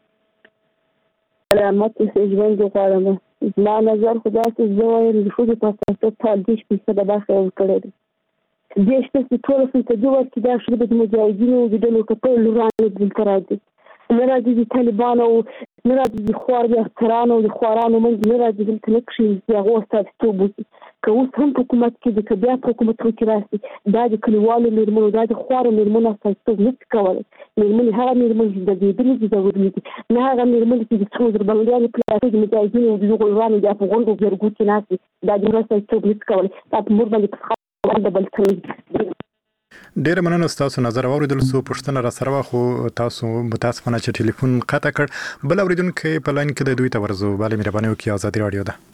P: سلامت اوسئ ژوند غواړم. ما نظر خدا چې زه د خود په اساس ټول دیش په څه برخه وکړم. دیش ته ټول څه د وخت د شربت مجاهدینو د ډلو په لورانو د ترادي نه راځي د طالبان او نه راځي د خوار د احترام او د خوارانو منځ نه راځي د تلکشي د غوستات توبو که اوس هم حکومت کې د کبیا حکومت کې راسي دا د کلیوالو میرمنو دا د خوارو میرمنو اساس نه کولای میرمن هغه میرمن د دې د دې ضروري نه هغه میرمن چې د څو در باندې پلاټ د مجاهدینو د غوړانو د افغان د جرګو کې ناسي دا د راسي توب نه کولای تاسو مور باندې د بل څه
H: ډیر مننه تاسو نظر اوریدل سو پښتنه را سره خو تاسو متاسفانه چې ټلیفون قطع کړ. بل اوریدونکو په لاین کې د دوی ته ورزو. bale مهرباني وکړئ ازادي رادیو ده.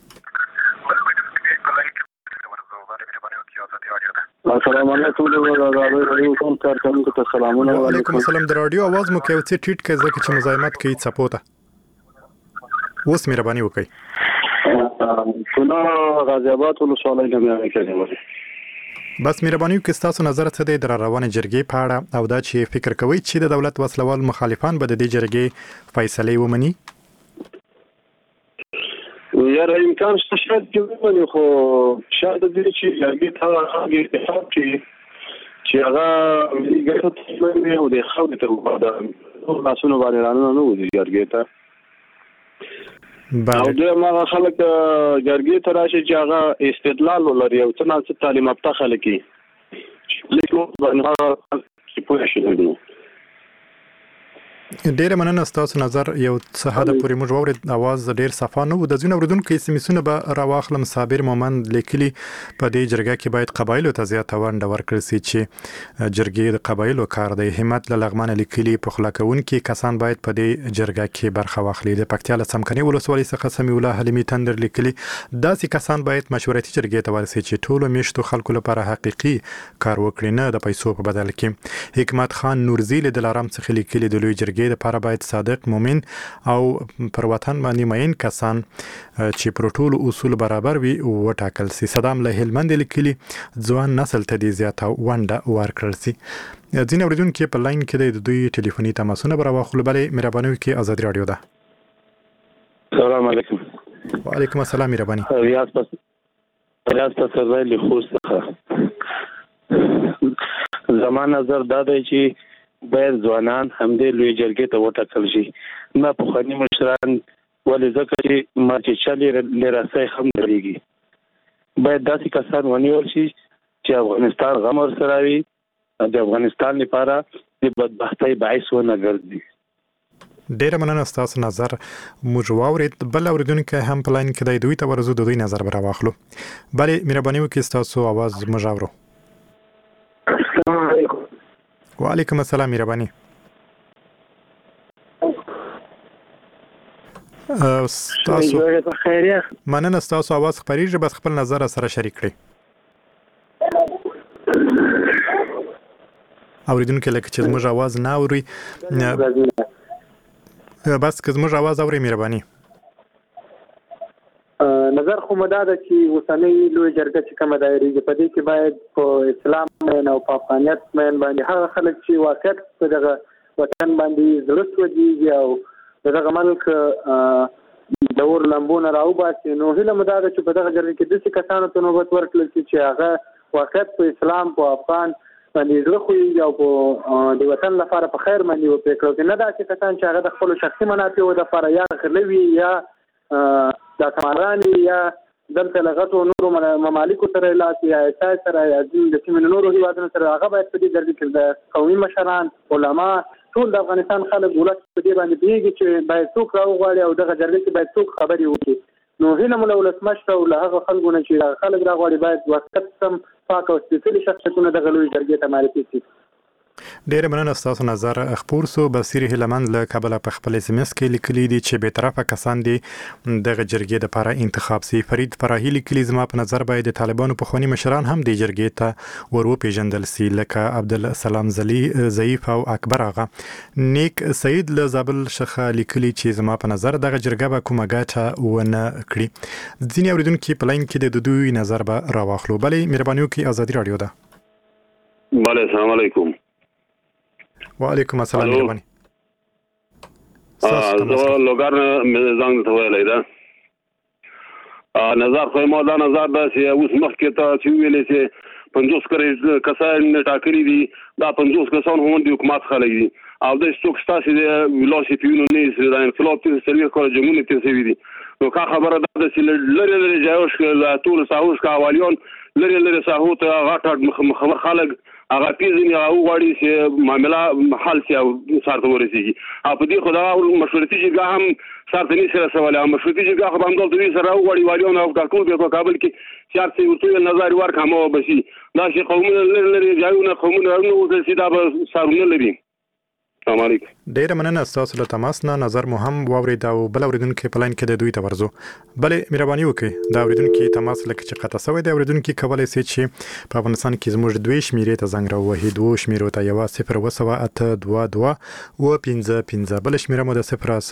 Q: السلام علیکم ورحمۃ کوم کارکونکو ته سلامونه.
H: وعلیکم السلام. د رادیو आवाज مو کوي چې ټیټ کې ځکه چې مزاحمت کوي څپوته. اوس مهرباني وکړئ.
Q: سنا غازی آباد ولسوالۍ نه مې کړی.
H: بس مهرباني وکړئ تاسو نظر څه دی د روانه جرګې په اړه او دا چې فکر کوي چې د دولت وسلوال مخالفان به د دې جرګې فیصله ومني؟
Q: یاره امکان شته شاید چې ومني خو شاید د دې چې جرګې ته هغه اتحاد چې هغه ملي ګټو ته وي او د خاورې ته وباده لاسونه باندې رانه نه وځي جرګې ته او دوی ما خلک جرګې ته راشي چې هغه استدلال ولري او څه نه څه تعلیم یافته خلک وي لیکن باندې چې پوه شي نو
H: ډیره مننه ستاسو نظر یو څه حد پورې موږ واورید اواز ډیر صفا نه و د ځینو اوریدونکو سمسونه به راواخلم صابر مومند لیکلي په دې جرګه کې باید قبایلو ته زیاته ونډه ورکړل شي چې جرګې د قبایلو کار دی همت له لغمان لیکلي په خلاکونکو کسان باید په دې جرګه کې برخه واخلي د پکتیا له سمکني ولسوالۍ څخه سمي الله حلیمي تندر لیکلي داسې کسان باید مشورتي جرګې ته ورسي چې ټولو میشتو خلکو لپاره حقيقي کار وکړي نه د پیسو په بدل کې حکمت خان نورزی له دلارام څخه لیکلي د لوی جرګې لپاره باید صادق مومن او پر وطن باندې مین کسان چې پر ټولو اصول برابر وي وټاکل سي صدام له هلمند لیکلي ځوان نسل ته دې زیاته ونډه ورکړل سي ځینې اوریدونکو په لاین کې د دوی ټلیفوني تماسونه براوخلو بلې مهرباني وکړئ آزاد رادیو ده
Q: السلام علیکم
H: وعلیکم السلام مهرباني
Q: ریاض پسرلی له خوست زمان نظر دا دی چې باید ځوانان همدې لوی جرګې ته وټاکل شي نه پخواني مشران ولې ځکه چې مرچې چلې لراسۍ هم لريږي باید داسې کسان ونیول شي چې افغانستان غم ورسره وي د افغانستان لپاره د بدبختۍ باعث ونه ګرځي
H: ډیره مننه ستاسو نظر موږ واورید بل اوریدونکو هم پلان کې د دوی ته ورزو د دوی نظر براواخلو بلې مهرباني وکړئ تاسو आवाज موږ اورو السلام علیکم وعلیکم السلام مهرباني تاسو مننه تاسو आवाज خبريږي بس خپل نظر سره شریک کړئ اوریدونکو لکه چې موږ आवाज نه اوري بس که موږ आवाज اوري مهرباني
J: نظر خو مدا ده چې وسنۍ لوی جرګه چې کومه دایریږي په دې کې باید په اسلام او په افغانیت باندې هغه خلک چې واقعیت په دغه وطن باندې زړه سوځي او دغه ملک دور لمبونه راوباسي نو هله مدا ده چې په دغه جرګه کې د څه کسانو ته نوبت ورکړل چې هغه واقعیت په اسلام په افغان باندې زړه خو یو په د وطن لپاره په خیر باندې وکړو نه دا چې کسان چې هغه د خپل شخصي منافعو لپاره یا غلوي یا دا کمرانی یا دلته لغتو نورو ممالکو سره لاس یا اساس سره یا د سیمې نورو هیوادونو سره هغه باید په دې جرګه کې د قومي مشران علما ټول د افغانستان خلک ولس په دې باندې پیږي چې باید څوک راوغواړي او دغه جرګه کې باید څوک خبري وکړي نو هله مولا ولس مشر او هغه خلکو نه چې خلک راغواړي باید وخت سم پاک او سپیڅلي شخصیتونه د غلوي جرګې ته معرفي شي
H: ډیره مننه تاسو نظر خبر سو بصیر هلمند له کابل په خپل SMS کې لیکلي دي چې به طرفه کسان دي د جرګې د لپاره انتخاب سي فرید فراهی لیکلي زما په نظر باید د طالبانو په خونی مشران هم د جرګې ته ورو پیژندل سي لکه عبدالسلام ضعیف او اکبر اغا نیک سید له زابل شخه لیکلي چې زما په نظر د جرګه به کومه ګټه ونه کړی ځینې اوریدونکو په لاین کې د دوی نظر به راواخلو بلې مهرباني وکړئ آزادي رادیو ده
Q: بله السلام علیکم
H: وعلیکم السلام مهرباني
Q: زه لوګر زنګ ته ویلای دا نظر خو ما دا نظر دا چې اوس مخکې ته چې ویلې چې 50 کسان ټاکلي دي دا 50 کسان هم د حکومت خلک دي او د څوک ستاسو د ولاسي پیونو نه د انقلاب ته سروي کول جمهوریت ته سوي دي نو کا خبره ده چې لری جایوش ټول ساوس کا والیون لری ساهو ته غاټ مخ خلک هغه پیژني او غواړي چې معاملې حل شي او سارته ورسیږي په دې خدا مشورتي جګه هم سارته نه سره سوال هم مشورتي جګه هم د دوی سره غواړي والیون او ټاکل په کابل کې چارڅ ورته نظر ورکامو بشي دا چې قومونه لري ځایونه قومونه نو چې دا به سارونه لري السلام علیکم
H: ډیره مننه تاسو له تماس نه نظر مو هم واورید او بل اوریدونکو په لاین کې د دوی ته ورزو بلې مهرباني وکړئ دا اوریدونکو تماس لکه چې قطع شوی دی اوریدونکو کولای شي چې په افغانستان کې زموږ دوی شمیرې ته زنګ راوهي دوه شمیرو ته 0.822 و 15 بل شمیره مو د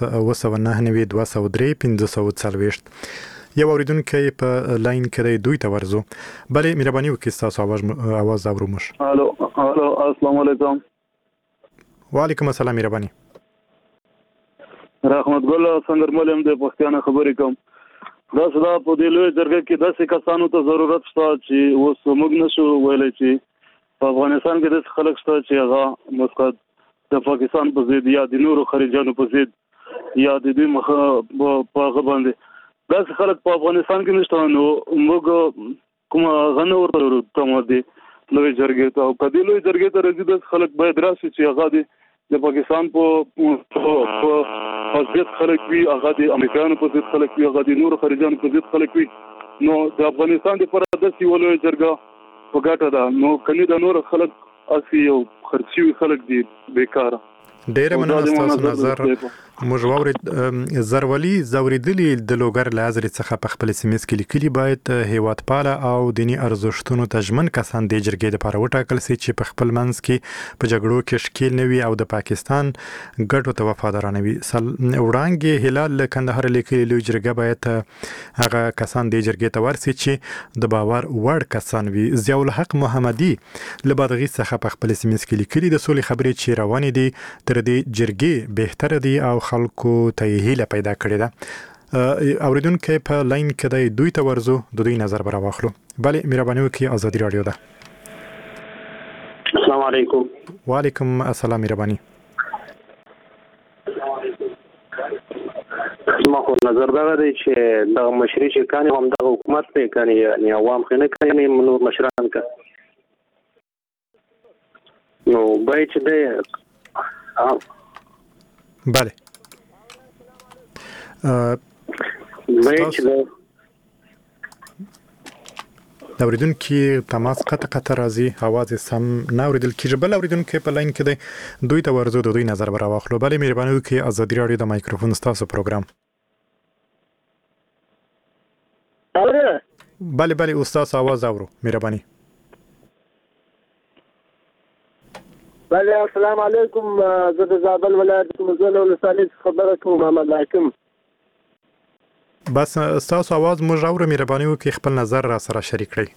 H: 0.99203 یو اوریدونکو په لاین کې دوی ته ورزو بلې مهرباني وکړئ تاسو आवाज اورو مش
Q: الو السلام علیکم
H: وعلیکم السلام مهرباني
Q: رحمت ګل څنګه مولم د پښتانه خبرې کوم
R: دا صدا په دې لوی جرګه کې داسې کسانو ته ضرورت شته چې اوس موږ نشو ویلی چې په افغانستان کې داسې خلک شته چې هغه مسقط د پاکستان په ضد یا د نورو خارجانو په ضد یا د دوی مخه په هغه باندې داسې خلک په افغانستان کې نشته. نو موږ کومه غنه ورته تمه دي لوی جرګې ته او په دې لوی جرګې ته راځي داسې خلک باید راشي چې هغه د پاکستان په ضد خلک وي، هغه د امریکایانو په ضد خلک وي، هغه د نورو خارجانو په ضد خلک وي. نو د افغانستان لپاره داسې یوه لویه جرګه په ګټه ده. نو کني د نور خلک اسی یو خرچي خلک دي بیکاره.
H: ډیره مننه ستاسو نظر. موږ واورید زرولي زوریدلی د لوګر لازر څخه په خپل سیمس کې لیکلي باید هیواد پاله او دینی ارزښتونو ته ژمن کسان د جرګې لپاره وټاکل شي چې په خپل منځ کې په جګړو کې شکیل نه وي او د پاکستان ګټو ته وفادارانه وي. وړانګې هلال کندهار لیکلي لوی جرګه باید هغه کسان د جرګې ته ورسي چې د باور وړ کسان وي. ضیاء الحق محمدي له بادغیس څخه په خپل سیمس کې لیکلي د سولې خبرې چې روانې دي تر دې جرګې بهتره دي او خلکو ته هیله پیدا کړې ده. اوریدونکو په لاین کې د دوی ته ورزو د دوی نظر برا واخلو. بله مهرباني وکړئ ازادي رادیو ده.
S: السلام علیکم.
H: وعلیکم السلام مهرباني.
S: ما خو نظر دا دی چې د مشري چې کاني هم د حکومت په کاني یعنی عوام خنه کاني نور مشران کا نو باید چې ده
H: بله د اوریدونکو تماس قطع راځي، اواز سم نه اوریدل کیږي. بل اوریدونکو په لاین کې دی دوی ته ورزو د دوی نظر برا واخلو. بله مهرباني وکړئ ازادي رادیو د مایکروفون ستاسو پروګرام. بله استاد اواز اورو مهرباني.
M: بله السلام علیکم. زه د زابل ولایت مزل ولسوالۍ خبره کوم محمد حاکم.
H: بس ستاسو اواز موږ اورو مهرباني وکړئ خپل نظر را سره شریک کړئ.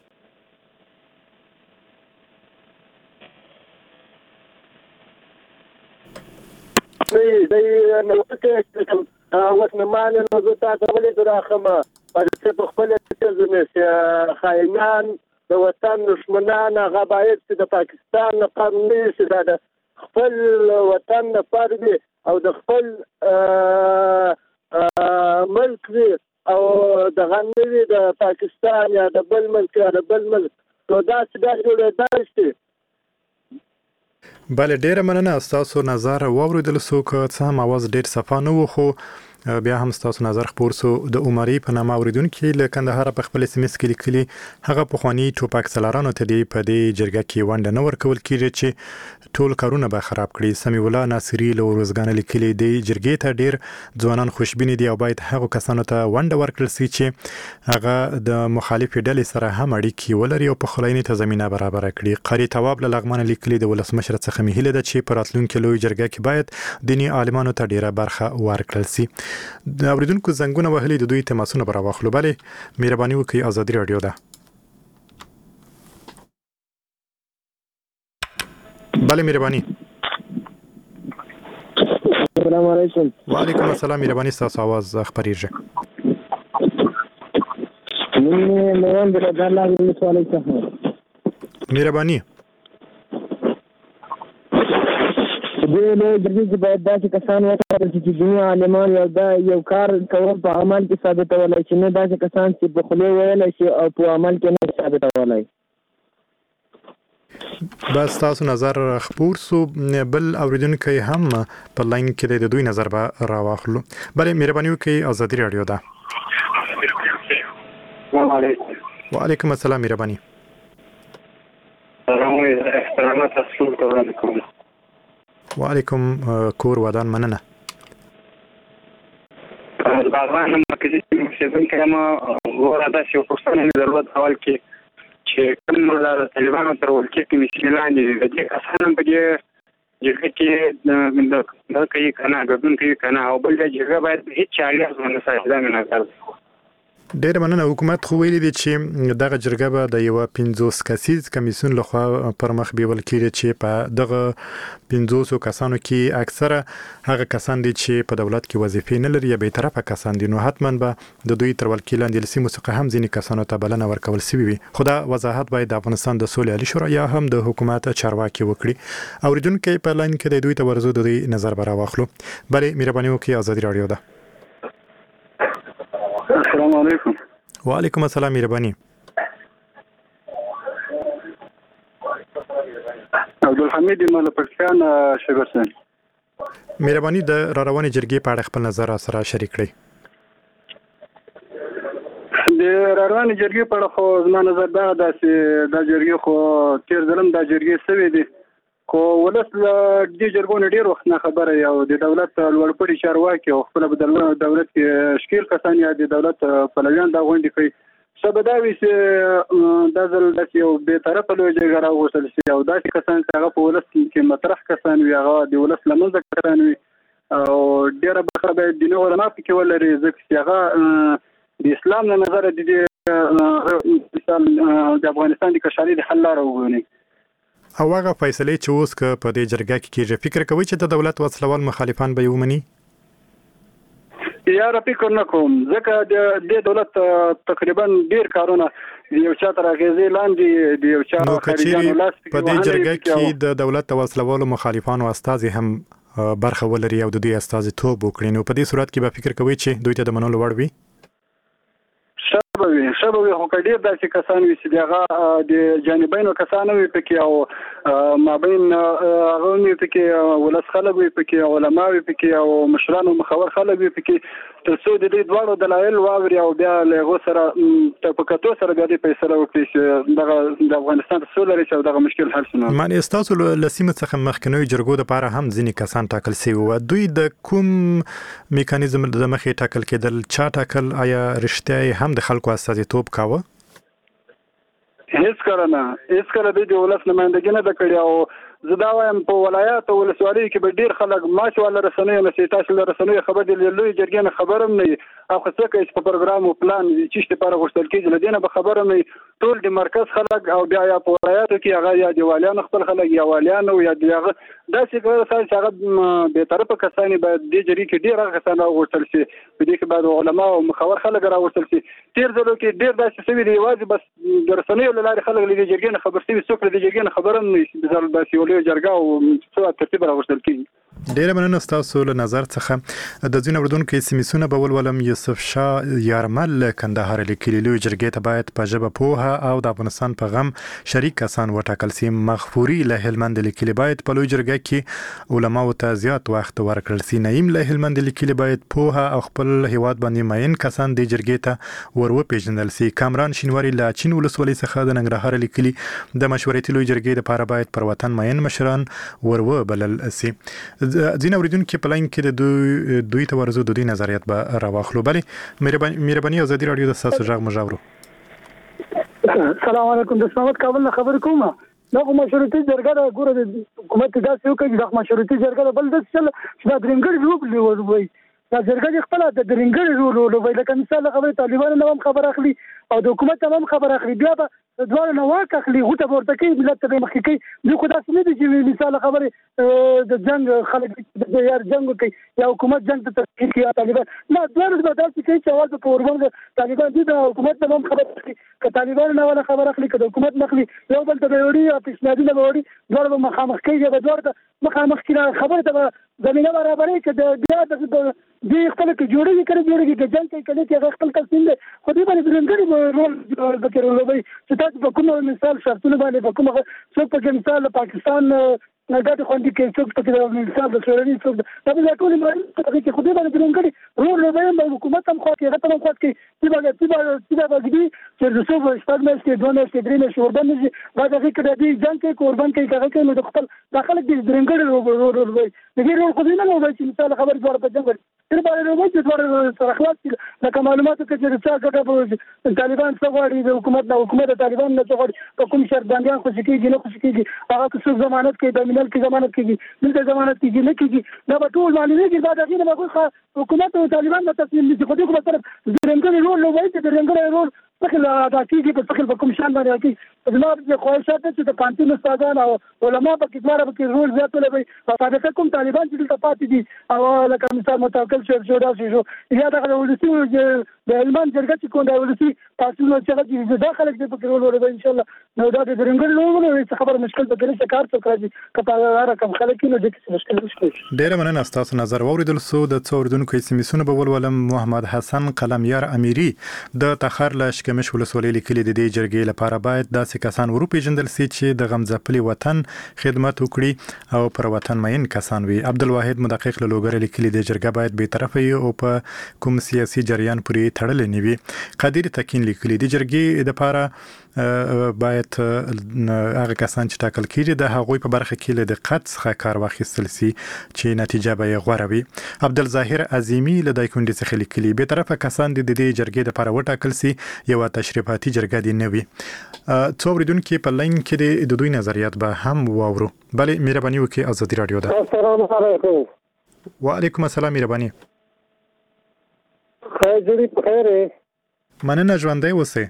M: اوس نه مانه نو زه تاسو ولې دراخمه چې په خپل ځنه خاینان د وطن دشمنان هغه باید چې د پاکستان قانوني چې د خپل وطن لپاره دي او د خپل ملک وي او د غنوي د پاکستان یا د بل ملک یا د بل ملک نو دا چې دا جوړېدای شي.
H: بله ډیره مننه ستاسو نظر واوریدل سو که څه هم اواز ډیر صفا نه و خو بیا هم ستاسو نظر خپور سو. د عمرې په نامه اوریدونکو له کندهار په خپل سیمس کې لیکلي هغه پخوانی ټوپک سلارانو ته دی په دې جرګه کې ونډه نه ورکول کیږي چې ټول کارونه به خراب کړي. سمیع الله ناصری له روزګان لیکلي دی جرګې ته ډیر ځوانان خوشبین دي او باید هغه کسانو ته ونډه ورکړل شي چې هغه د مخالفې ډلې سره هم اړیکې ولري او په خلاینې ته زمينه برابر کړي. قاری تواب له لغمان لیکلي د ولسمشر څخه مهیله ده چې په راتلونکي لوی جرګه کې باید دینی عالمانو ته ډیره برخه ورکړل شي. د اوریدونکو زنګونه وهلي د دوی تماسونه برا واخلو. بله مهرباني وکړئ ازادي رادیو ده. بله مهرباني.
M: السلام علیکم.
H: وعلیکم السلام مهرباني ستاسو आवाज خبرېږي. مهرباني.
P: دې له جرګې کې باید داسې کسان وټاکل شي چې دیني عالمان یو کار کول په عمل کې ثابتولی شي، نه داسې کسان چې په خولې ویلی شي او په عمل کې نه ثابتولی.
H: بس تاسو نظر خپور سو. بل اوریدونکو هم په لاین کې د دوی نظر به راواخلو. بله مهرباني وکړئ ازادي رادیو ده. وعلیکم السلام مهرباني. وعلیکم کور ودان مننه.
S: باغوان مرکزي مسلمان کلمه ورته داسې یو پوښتنه مې درلوده اول کې چې کوم د طالبانو تر ولکې کې مثال لاندې د دې کسانو په دې جګړه کې د کوي کنه ګډون کوي کنه او بل د جګړه باید هیڅ چاري ونه ساتي دا نه کار.
H: ډېر مننه. حکومت خو ویلي دی چې دغه جرګه به د یو 50 کسیز کمیسیون لخوا پر مخ بیول کېږي چې په دغه 50 کسانو کې اکثره هغه کسان دي چې په دولت کې وظیفې نه لري یا به طرفه کسان دي، نو حتما به د دوی تر ولکې لاندې لسی موسیقه هم ځینې کسانو ته بلنه ورکول شوې وي. خو دا وضاحت باید د افغانستان د سولې عالی شورا یا هم د حکومت چارواکي وکړي. اوریدونکو په لاین کې د دوی ته ورزو د دوی نظر به راواخلو. بلې مهرباني وکړئ. ازادي رادیو ده.
R: السلام علیکم.
H: وعلیکم السلام. مهرباني.
R: عبدالحمید ملپکیان شګرسن.
H: مهرباني د روانې جرګې په اړه خپل نظر سره شریک کړئ.
R: د روانې جرګې په اړه خو زما نظر دا ده چې دا جرګې خو تیر ځلم دا جرګې سوي دي، خو ولس دې جرګو نه ډېر وخت نه خبره یو د دولت لوړپوړي چارواکي او خپل دولت کې شکیل کسان یا د دولت پلویان دا غونډې کوي. څه به دا وي چې دا ځل داسې یو بې طرفه لویه جرګه راوغوښتل شي او داسې کسان چې هغه په ولس کې مطرح کسان وي، هغه د ولس له منځه کسان وي او ډېره برخه باید دیني علما پکې ولري، ځکه چې هغه د اسلام له نظره د افغانستان د کشالي د حل لاره وګوري.
H: او هغه فیصله چې اوس که په دې جرګه کې کېږي، فکر کوي چې د دولت وسلوال مخالفان به یې ومني؟
R: یاره فکر نه کوم، ځکه د دولت تقریبا ډیر کارونه د یو چا تر اغیزې لاندې د یو چا خارجيانو لاس
H: په دې جرګه کې د دولت وسلوالو مخالفانو استازي هم برخه ولري او د دوی استازیتوب وکړي، نو په دې صورت کې به فکر کوي چې دوی ته د منلو وړ وي؟
R: شبه وي خو ډېر داسې کسان وي چې هغه د جانبینو کسان وي پکې او مابین هغه وي پکې ولس خلک وي پکې علما وي پکې او مشران او مخور خلک وي پکې، تر څو د دې دواړو دلایل واوري او بیا له هغو سره په کتو سره بیا دې فیصله وکړي چې دغه د افغانستان سوله لري او دغه مشکل حل شي.
H: معنی ستاسو له سیمې څخه مخکنیو جرګو دپاره هم ځینې کسان ټاکل شوي وو، دوی د کوم میکانیزم د مخې ټاکل کېدل؟ چا ټاکل؟ آیا رښتیا هم د خلکو استازیتوب کاوه؟
R: هیڅ کله نه، هیڅ کله دوی د ولس نمایندګي نه ده کړې او زه دا وایم په ولایات او ولسوالیو کې به ډېر خلک ماشاءالله رسنیو نه سي، تاسو له رسنیو خبر دي لوی جرګې نه خبر هم نه وي او که څه کوي په پروګرام او پلان چې لپاره غوښتل کېږي له دې نه به خبر هم نه، ټول د مرکز خلک او بیا یا په ولایاتو کې هغه یا د والیانو خپل خلک یا والیانو یا هغه داسې کار چې هغه بې طرفه کسان باید دې جرګې کې ډېر هغه کسان راوغوښتل شي، په دې کې باید علما او مخور خلک راوغوښتل شي. تېر ځلو کې ډېر داسې شوي دي یوازې بس د رسنیو له لارې خلک له دې جرګې نه خبر شوي، څوک له دې جرګې نه خبر هم نه شي داسې یو لویه جرګه او څه ترتیب راوغوښتل کېږي.
H: ډېره مننه ستاسو له نظر څخه. د ځینو اورېدونکو سمیسونه به ولولم. یوسف شاه یارمل کندهار لیکلي لویې جرګې ته باید په ژبه پوهه او د افغانستان په غم شریک کسان وټاکل سي. مغفوري له هلمند لیکلي باید په لویې جرګه کې علماو ته زیات وخت ورکړل سي. نعیم له هلمند لیکلي باید پوهه او خپل هیواد باندې ماین کسان د جرګې ته وروپېژندل سي. کامران شینواری له چین ولسوالۍ څخه د ننګرهار لیکلي د مشورتي لویې جرګې لپاره باید پر وطن ماین مشران وروبلل سي. ځینې اوریدونکو په لاین کې د دوی ته ورزو د دوی نظریات به راواخلو. بلې مهرباني ازادي رادیو د تاسو غږ مجاورو.
J: السلام علیکم. د اسلامت کابل نه خبر کوم. دا مشورتي جرګه د ګوره د حکومت داسې یو کوي د مشورتي جرګه بل د چې دا درنګړي روپ وي دا جرګه خپل د درنګړي روپ وي، لکه مثال خبره طالبان نه هم خبر اخلي او د حکومت هم خبر اخلي، بیا به دوه نه واک اخلي غوته ورته کوي ملت ته مخکې کوي. دوی خو داسې نه دي چې مثال خبره د جنگ خلک د یار جنگ کوي یا حکومت جنگ ته تشکیل کوي طالبان نه، دوه به داسې کوي چې اواز په ورغون طالبان دي د حکومت هم خبر اخلي، که طالبان نه ولا خبر اخلي که د حکومت نخلي یو بل ته وړي او پیشنهادي نه وړي دوه به مخامخ کوي یا دوه ته مخامخ کړه خبره ته زمينه برابرې چې د بیا د دې خپل کې جوړېږي کړي جوړېږي د جنگ کې کله چې خپل تصمیم دی خو دې باندې درنګړي رول وکړي چې تاسو په کومه مثال شرطونه باندې په کومه څوک په مثال پاکستان نګاټ خوندې کې څوک په مثال د سوري څوک دا به ټول مې چې خو دې باندې درنګړي رول د حکومت هم خو کې غته هم خو کې چې باندې چې د څو شپږ مېش کې دوه مېش کې درې مېش وربن شي باید هغه کې د دې جنگ کې قربان کې هغه کې نو د خپل داخله کې درنګړي رول وي دغه رول خو نه نو چې مثال خبر جوړ په جنگ تر باندې نو چې څوار سره خلاص لکه معلوماتو کې چې څا ګټه طالبان څو غواړي د حکومت د طالبان نه څو غواړي په کوم شرط باندې خو کېږي نه خو کېږي هغه څه ضمانت کوي د
L: کریمینل کې ضمانت کیږي دلته ضمانت کیږي نه کیږي دا به ټول معلومیږي دا دغه نه به حکومت او طالبان به تصمیم نیسي خو دغه طرف درنګل رول لوبي چې درنګل رول فکر ادا کیږي په فکر په کوم شان باندې کې زما د خواهشات چې د کانتین استادان او علما په کډواره کې رول زیات لوي په تاسو کوم طالبان چې دلته پاتې دي او لکه مثال متوکل شو یا دغه ولسی د علمان جرګه چې کوم د ولسی تاسو نو چې داخله کې په رول ورته ان شاء الله نو دا د درنګل رول څه خبر مشکل به کوي چې کار څه کوي کله رقم خلک نو د مشکل
H: ډیر مننه تاسو نظر ووریدل سو د څوردونکو سیمسونه په ولولم محمد حسن قلمیار امیری د تخر لشکمش ولسوالۍ لیکلي د دې جرګې لپاره باید داسې کسان وروپیژندل سي چې د غمځپلي وطن خدمت وکړي او پر وطن مین کسان وي. عبدالواحد مدقق له لوګر لیکلي د جرګه باید به طرفه او په کوم سیاسي جریان پورې تړلې نه وي. قادر تکین لیکلي د جرګې د لپاره باید هغه کسان چې ټاکل کیږي د هغوی په برخه کې له دقت څخه کار واخیستل سي چې نتیجه به یې غوره وي. عبدالظاهر عظیمی له دایکندي څخه لیکلي به طرفه کسان د دې جرګې لپاره وټاکل سي یو تشریفاتي جرګه دی نه وي. څو اوریدونکو په لاین کې د دوی نظریات به هم واورو. بلې مهرباني وکړئ ازادي رادیو ده.
L: السلام علیکم.
H: وعلیکم السلام مهرباني.
L: خیر جوړی په خیر.
H: مننه ژوندۍ اوسئ.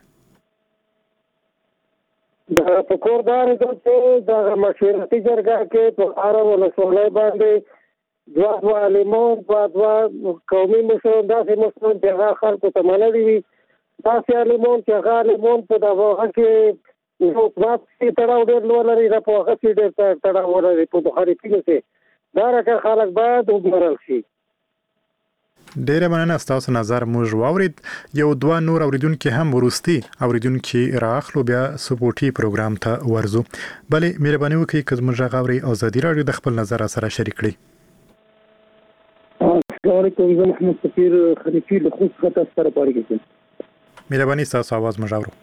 L: دا فکردار چې د مشورتي جرګه کې په اړه ولسوالۍ باندې دوه عالمان په قومي مشران داسې مشران چې هغه خلکو ته منلي وي داسې عالمان چې هغه عالمان په دغه کې یو حکومت کې تړاو ډېر ولري دا په هغه کې ډېر تړاو ولري په مخالفینو کې دا راکه خلک باید وګمارل شي.
H: ډیره مننه تاسو نظر موږ واورید. یو دوه نور اوریدونکو هم ورستي اوریدونکو راخلو بیا سپورټي پروګرام ته ورزو. بلې مهرباني وکړئ که زموږ غاوري ازادي رادیو د خپل نظر سره شریک کړئ.
L: السلام علیکم زه محمد سفیر خلیفی له خوست خطا سره پاره کېږم.
H: مهرباني تاسو आवाज موږ اورو.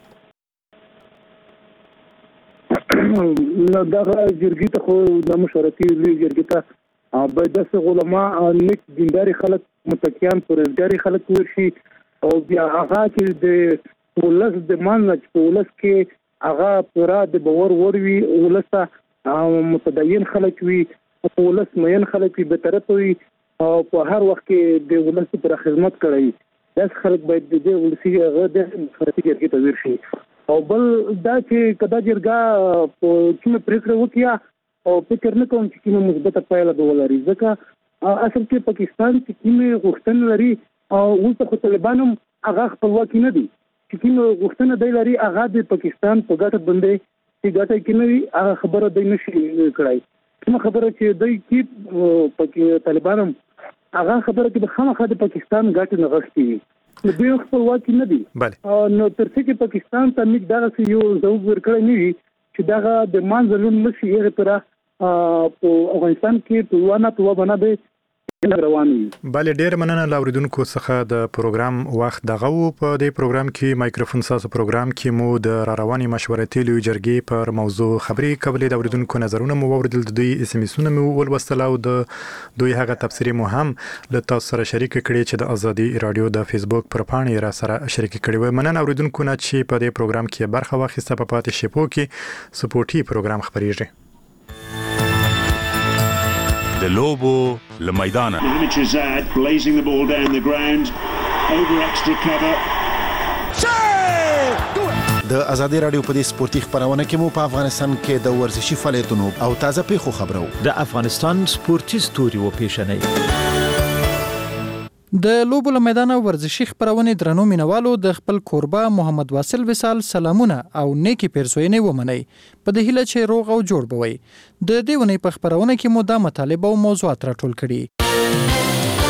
L: نو دا جرګې ته خو د مشورتي جرګې ته باید د علما نیک دینداري خلک متقیان پرهیزګاري خلک ورشي او بیا هغه چې د ولس د مانځ په ولس کې هغه پورا د باور وروي ولس متدین خلک وي په ولس مین خلک وي به طرف وي او په هر وخت کې د ولس پر خدمت کوي. داس خلک باید د ولسی هغه د مشورتي جرګې ته ورشي او بل دا چې کدا جرګه په کومه پریکړه وکړي او فکر نه کوم چې کومه مثبته پایله به ولري ځکه اصل کې پاکستان چې کومه غوښتنه لري او اوس خو طالبانو هغه خپلواکي نه دي چې کومه غوښتنه دی لري هغه د پاکستان په ګټه باندې چې ګټه کې نه وي هغه خبره دی نشي کړای. کومه خبره چې دی کې پاکستان طالبانو هغه خبره کې د خامخا د پاکستان ګټه نه غوښتي وي نو دوی خپلواکي نه دي. نو تر څو چې پاکستان ته موږ دغه یو ځواب ورکړی نه وي چې دغه د مانځلون نشي هغه پر په افغانستان کې په ونه په باندې به رواني.
H: بله ډیر مننه لاوریدونکو څخه د پروګرام وخت دغه په دې پروګرام کې مایکروفون ساسو پروګرام کې مو د رواني مشورتي لوی جرګې پر موضوع خبري کولې د اوریدونکو نظرونه مو اوریدل د دوی اس ام اسونه مو ولوستل او د دوی هغه تفسیری مو هم له تاسو سره شریک کړي چې د ازادي رادیو د فیسبوک پر پاڼې را سره شریک کړي و. مننه اوریدونکو نه چې په دې پروګرام کې برخه واخیسته په پاتې شپو کې سپورټي پروګرام خبريږي.
T: د لوبو له میدانه د ازادي رادیو په دې سپورتي خبرونه کې مو په افغانستان کې د ورزشي فعالیتونو او تازه پیښو خبرو
E: د افغانستان سپورتي ستوري و پیښنې
U: د لوبو له میدان ورزشي خبرونه درنو مینوالو د خپل کوربه محمد واصل وصال سلامونه او نیکی پیرزوینه ومني په د هیله چې روغ او جوړ بوي. د دې ونې په خبرونه کې مو د مطالبه او موضوعات راټول کړي.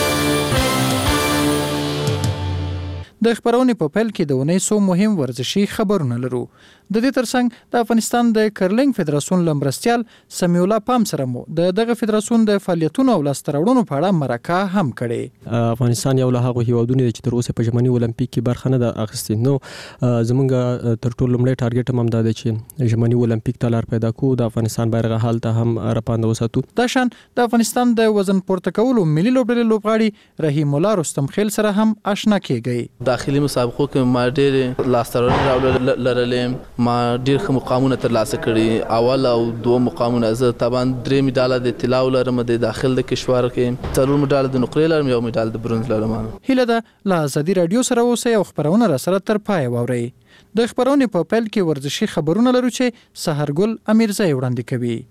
U: د خبرونه په پیل کې د ونې سو مهم ورزشي خبرونه لرو. د دې ترڅنګ د افغانستان د کرلینګ فدراسیون لمبرستیال سمیع الله پام سره مو دغه فدراسیون د فعالیتونو او لاستراوړونو په اړه مرکه هم کړي.
V: افغانستان یو له هغه هیوادونو چې تر اوسه په ژمنی اولمپیک کې برخه نه ده اخیستې. نو زمونږ تر ټولو لومړی ټارګټ هم دا دی چې ژمنی اولمپیک ته لار پیدا کوو د افغانستان بیرغ حالت هم راپاند وساتو.
U: دا شان د افغانستان د وزن پورته کولو ملي لوبډلې لوبغاړي رحیم الله رستم خیل سره هم آشنا کیږي.
W: داخلي مسابقو کې ما ډېر لاستراوړنې لرلې
B: ما ډیر ښه مقامونه ترلاسه کړي. اول او دوه مقامونه زه طبعا 3 مډاله د طلا لرم د داخل د کشور کې 4 مډاله د نقرې لرم یو مډال د برونز لرم.
U: هیله ده له ازادي رادیو سره اوسئ او خبرونه را سره تر پای واورئ. د خبرونې په پیل کې ورزشي خبرونه لرو چې سحرګل امیرزی وړاندې کوي.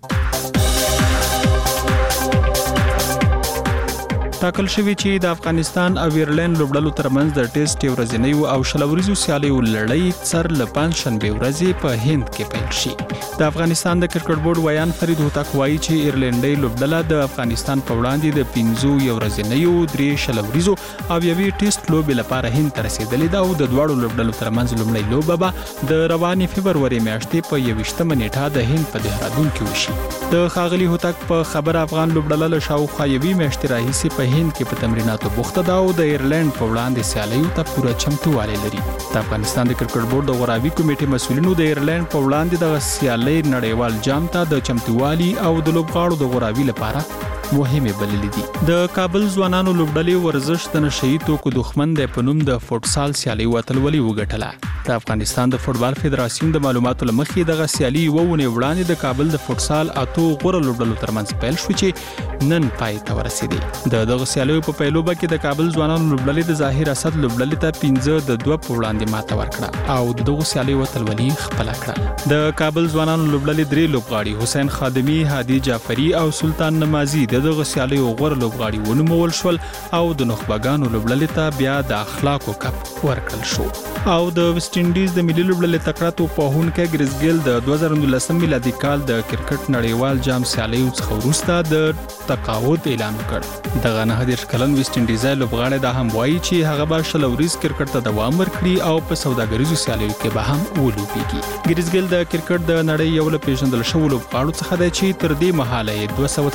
C: ټاکل شوی چې د افغانستان او ایرلند لوبډلو ترمنځ د ټیسټ یو ورځنیو او شلوريزو سیالیو لړۍ سر له پنځشنبه ورځې په هند کې پیل شي. د افغانستان د کرکټ بورډ ویان فرید هوتک وایي چې ایرلندي لوبډله د افغانستان په وړاندې د 5 یو ورځنیو 3 شلوريزو او یوې ټیسټ لوبې لپاره هند ته رسیدلې ده او د دواړو لوبډلو ترمنځ لومړی لوبه به د روانې فبروري میاشتې په 21 نیټه د هند په دهرادون کې وشي. د خاغلی هوتک په خبر افغان لوبډله له شاوخوا یوې میاشتې راهیسې په هند کې په تمریناتو بوخته ده او د ایرلند په وړاندې سیالیو ته پوره چمتووالی لري. د افغانستان د کرکټ بورډ د غوراوي کمیټې مسولینو د ایرلند په وړاندې د سیالۍ نړیوال جام ته د چمتووالي او د لوبغاړو د غوراوي لپاره مهمه بللې دي. د کابل ځوانانو لوبډلې ورزش د نشئی توکو دښمن د پنوم د فوټسال سیالي وتلولي وګټله. د افغانستان د فوټبال فدراسیون د معلوماتو لمخې د سیالي وونه وړاندې د کابل د فوټسال اتو غوړه لوبډلو ترمنځ پیل شو چې نن پای ته ورسېدي. د دغه سیالیو په پیلوبه کې د کابل ځوانانو لوبډلې د ظاهر اسد لوبډلې ته 15 د 2 په وړاندې ماته ورکړه او دغه سیالي وتلولي خپل کړه. د کابل ځوانانو لوبډلې 3 لوبغاړي حسین خادمی، هادي جعفری او سلطان نمازی دغه سیالیو غوړه لوبغاړي ونومول شول او د نخبګانو لوبډلې ته بیا د اخلاقو کپ ورکړل شو. او د ویسټ انډیز د ملي لوبډلې تکړه توپوهونکی ګریزګیل د 2019 میلادي کال د کرکټ نړیوال جام سیالیو څخه وروسته د تقاعد اعلان وکړ. دغه 9 کلن ویسټ انډیزای لوبغاړی دا هم وایي چې هغه به شلوریز کرکټ ته دوام ورکړي او په سوداګریزو سیالیو کې به هم ولوبېږي. ګریزګیل د کرکټ د نړۍ یو له پیژندل شوو لوبغاړو څخه دی چې تر دې مهاله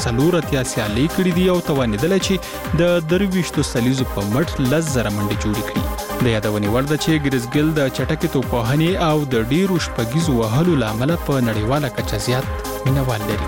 C: 240 سیالۍ کړي دي او توانېدلی چې د 23 سلیزو په مټ 10,000 منډې جوړې کړي. د یادونې وړ ده چې ګریزګیل د چټکې توپوهنې او د ډیرو شپږیزو وهلو له امله په نړیواله کچه زیات مینوال لري.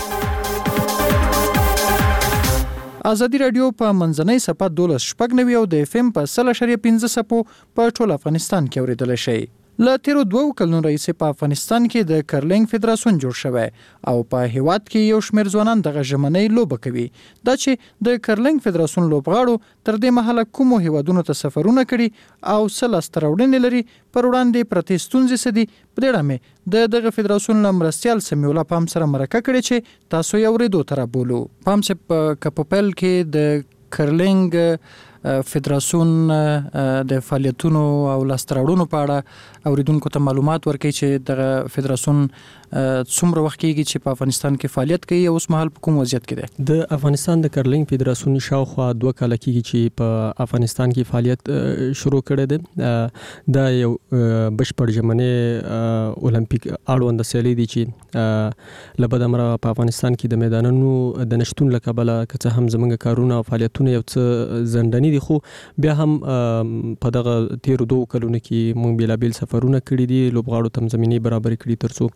U: ازادي رادیو په منځنۍ صفحه 12.90 او د FM په 100.15 صفو په ټول افغانستان کې اوریدل شي. له تیرو 2 کلونو راهیسې په افغانستان کې د کرلینګ فدراسیون جوړ شوی او په هیواد کې یو شمېر ځوانان دغه ژمنۍ لوبه کوي. دا چې د کرلینګ فدراسیون لوبغاړو تر دې مهاله کومو هیوادونو ته سفرونه کړي او څه لاسته راوړنې لري پر وړاندې پرتې ستونزې څه دي. په دې اړه مې دغه فدراسیون له مرستیال سمیع الله پام سره مرکه کړې چې تاسو یې اورېدو ته رابولو. پام چې په پیل کې د کرلینګ فدراسیون د فعالیتونو او لاسته راوړنو په اړه اوریدونکو ته معلومات ورکړي چې دغه فدراسیون څومره وخت کېږي چې په افغانستان کې فعالیت کوي او اوس مهال په کوم وضعیت کې دی.
V: د افغانستان د کرلینګ فدراسیون شاوخوا 2 کاله کېږي چې په افغانستان کې فعالیت شروع کړی دی. دا یو بشپړ ژمنې اولمپیک اړوند سیالي دي چې له بده مرغه په افغانستان کې د میدانونو د نشتون له کبله که څه هم زموږ کارونه او فعالیتونه یو څه ځنډني دي خو بیا هم په دغه تیرو 2 کلونو کې موږ بیلابیل سفرونه کړي دي، لوبغاړو ته زمینې برابرې کړي ترڅو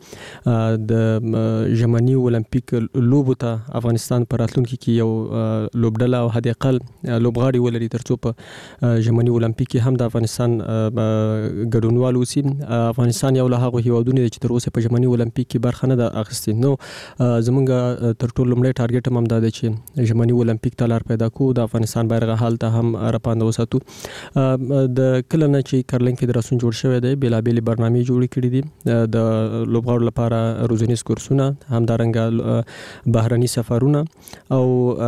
V: د ژمني اولمپیک لوبو ته افغانستان په راتلونکي کې یو لوبډله او حد اقل لوبغاړي ولري ترڅو په ژمني اولمپیک کې هم د افغانستان ګډونوال اوسي. افغانستان یو له هغو هیوادونو چې تر اوسه په ژمني اولمپیک کې برخه نه ده اخیستې. نو زموږ تر ټولو لومړی ټارګټ هم دا دی چې ژمني اولمپیک ته لار پیدا کړو، د افغانستان بیرغ حال ته هم راپانده وساتو. د کله نه چې کرلینګ فدراسیون جوړ شوی دی بیلابیلې برنامې جوړې کړې دي د لوبغاړو لپاره روزنیز کورسونه، همدارنګه بهرني سفرونه او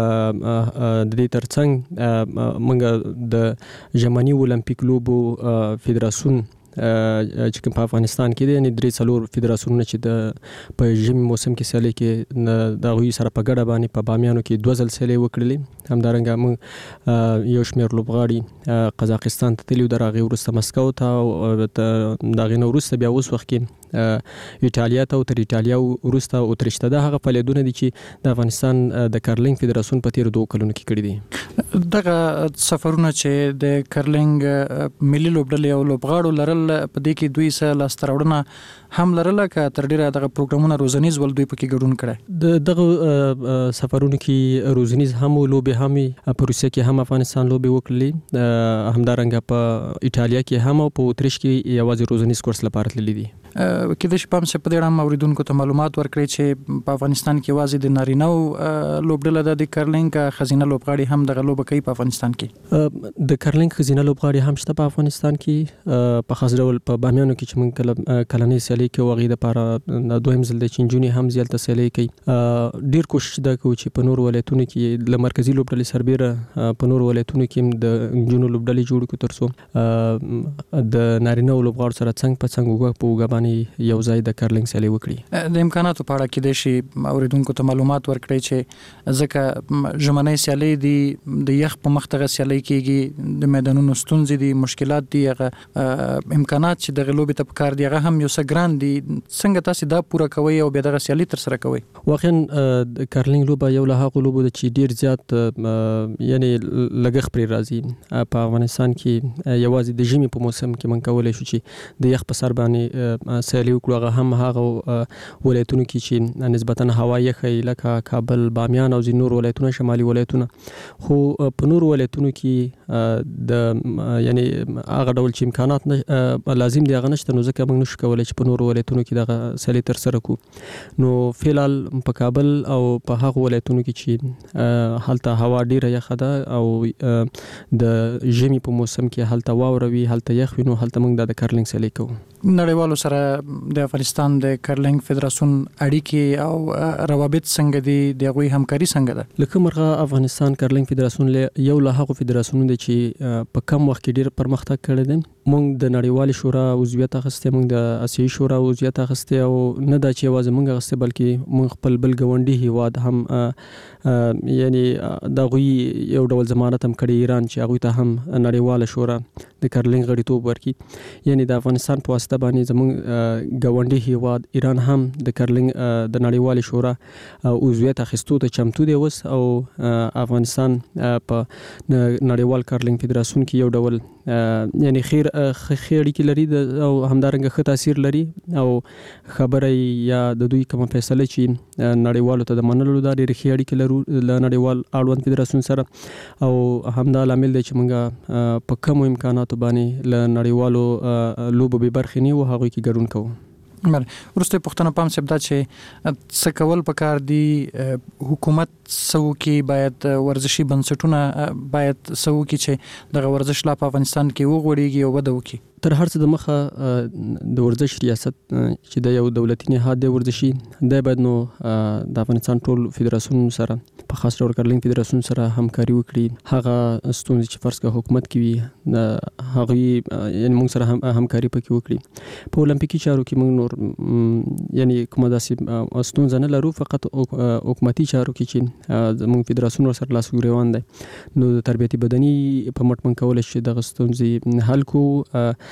V: د دې ترڅنګ موږ د ژمني اولمپیک لوبو فدراسیون چې کوم په افغانستان کې دي، یعنی 3 فدراسیونونه چې د په ژمي موسم کې سیالي کې د غوي سره په ګډه باندې په بامیانو کې 2 ځل سیالي وکړلې. همدارنګه موږ یو شمېر لوبغاړي قزاقستان ته تللي، د هغې وروسته مسکو ته او د هغې نه وروسته بیا اوس وخت کې ایټالیا ته او تر ایټالیا وروسته اتریش ته. دا هغه فعالیتونه دي چې د افغانستان د کرلینګ فدراسیون په تیرو 2 کلونو کې کړي دي.
U: دغه سفرونه چې د کرلینګ ملي لوبډلې او لوبغاړو لرل په دې کې دوی سره لاسته راوړنه هم لرله که تر ډیره دغه پروګرامونه روزنیز ول دوی پکې ګډون کړي؟
V: د دغه سفرونو کې روزنیز هم لوبې هم په روسیه کې هم افغانستان لوبې وکړلې، همدارنګه په ایټالیا کې هم او په اتریش کې یوازې روزنیز کورس لپاره تللي دي.
U: کله چې پام څه په دې اړه اوریدونکو ته معلومات ورکړي چې په افغانستان کې یوازې د نارینهو لوبډله د کرلینګ خزینه لوبغاړي هم دغه لوبه کوي په افغانستان کې.
V: د کرلینګ خزینه لوبغاړي هم شته په افغانستان کې، په خاص ډول په بامیانو کې چې موږ کلنۍ سیالي کوو هغې دپاره دویم ځل دی چې نجونې هم زیالته سیالي کوي. ډېر کوشش دا کوو چې په نورو ولایتونو کې له مرکزي لوبډلې سربیره په نورو ولایتونو کې هم د نجونو لوبډلې جوړ کړو تر څو د نارینهو لوبغاړو سره څنګ په څنګ اوږه په اوږه یو ځای د کرلینګ سیالي وکړي.
U: د امکاناتو په اړه کېدای شي اوریدونکو ته معلومات ورکړي چې ځکه ژمنۍ سیالي دي د یخ په مخ دغه سیالي کېږي، د میدانونو ستونزې دي، مشکلات دي، هغه امکانات چې دغه لوبې ته پکار دي هغه هم یو څه ګران دي. څنګه تاسو دا پوره کوئ او بیا دغه سیالي ترسره کوئ؟
V: واقعا د کرلینګ لوبه یو له هغو لوبو ده چې ډېر زیات یعنی لګښت پرې راځي. په افغانستان کې یوازې د ژمي په موسم کې موږ کولی شو چې د یخ په سر باندې سیالي وکړو. هغه هم هغه ولایتونو کې چې نسبتا هوا یخی لکه کابل، بامیان او ځینې نور ولایتونه، شمالي ولایتونه. خو په نورو ولایتونو کې د یعنی هغه ډول چې امکانات لازم دي هغه نشته، نو ځکه موږ نشو کولی چې په نورو ولایتونو کې دغه سیالي ترسره کړو. نو فعلحال په کابل او په هغو ولایتونو کې چې هلته هوا ډیره یخه ده او د ژمي په موسم کې هلته واوره وي، هلته یخ وي، نو هلته موږ د کرلینګ سیالي کوو.
U: نړیوالو سره د افغانستان د کرلینګ فدراسیون اړیکې او روابط څنګه دي، د هغوی همکاري څنګه ده؟
V: لکه مرغه افغانستان کرلینګ فدراسیون یو له هغو فدراسیونو دی چې په کم وخت کې ډیر پرمختګ کړی دی. موږ د نړیوالې شورا عضویت اخیستی، موږ د آسیایي شورا عضویت اخیستی، او نه دا چې یوازې موږ اخیستی بلکې موږ خپل بل ګاونډي هیواد هم یعنی د هغوی یو ډول ضمانت هم کړی ایران چې هغوی ته هم نړیواله شورا د کرلینګ غړیتوب ورکړي. یعنی د افغانستان په واسطه باندې زموږ ګاونډي هیواد ایران هم د کرلینګ د نړیوالې شورا عضویت اخیستو ته چمتو دی اوس، او افغانستان په نړیوال کرلینګ فدراسیون کې یو ډول یعنی ښې اړیکې لري او همدارنګه ښه تاثیر لري، او خبره یا د دوی کومه فیصله چې نړیوالو ته د منلو دا ډېرې ښې اړیکې لرو له نړیوال اړوند فدراسیون سره، او همدا لامل دی چې موږ په کمو امکاناتو باندې له نړیوالو لوبو بې برخې نه یو، هغوی کې ګډون کوو.
U: وروسته پوښتنه پام صاحب دا چې څه کول پکار دي، حکومت څه وکړي، باید ورزشي بنسټونه باید څه وکړي چې دغه ورزش لا په افغانستان کې وغوړېږي او وده وکړي؟
V: تر هر څه د مخه د ورزش ریاست چې د یو دولتي نهاد دی ورزشي، دا باید نو د افغانستان ټول فدراسیون سره په خاص ډول کرلینګ فدراسیون سره همکاري وکړي. هغه ستونزې چې فرض کړه حکومت کې وي هغوی یعنې موږ سره همکاري پکې وکړي. په اولمپیکي چارو کې موږ نور یعنې کومه داسې ستونزه نه لرو، فقط حکومتي چارو کې چې زموږ فدراسیون ورسره لاس ګرېوان دی، نو د تربیتي بدني په مټ موږ کولی شو دغه ستونزې حل کړو.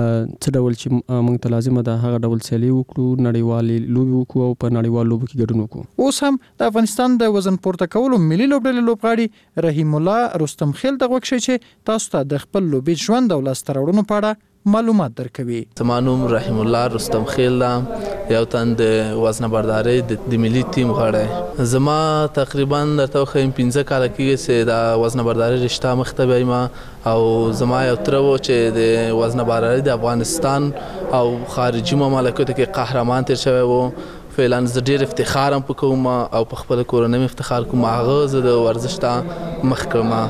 V: څه ډول چې موږ ته لازمه ده هغه ډول سیالي وکړو، نړیوالې لوبې وکړو او په نړیوالو لوبو کې ګډون وکړو.
U: اوس هم د افغانستان د وزن پورته کولو ملي لوبډلې لوبغاړي رحیم الله رستم خیل دغه وکړي چې تاسو ته د خپل لوبي ژوند او لاسته راوړنو په اړه معلومات درکوي.
B: زما نوم رحیم الله رستم خیل ده، یو تن د وزنه بردارۍ د ملي ټیم غړی. زما تقریبا درته وښیم 15 کاله کېږي چې د وزنه بردارۍ رشته مخ ته بیایم، او زما یو تره و چې د وزنه بردارۍ د افغانستان او خارجي مملکتو کې قهرمان تیر شوی و. فعلا زه ډېر افتخار هم په کوم او په خپله کورنۍ مې افتخار کوم. هغه زه د ورزش ته مخ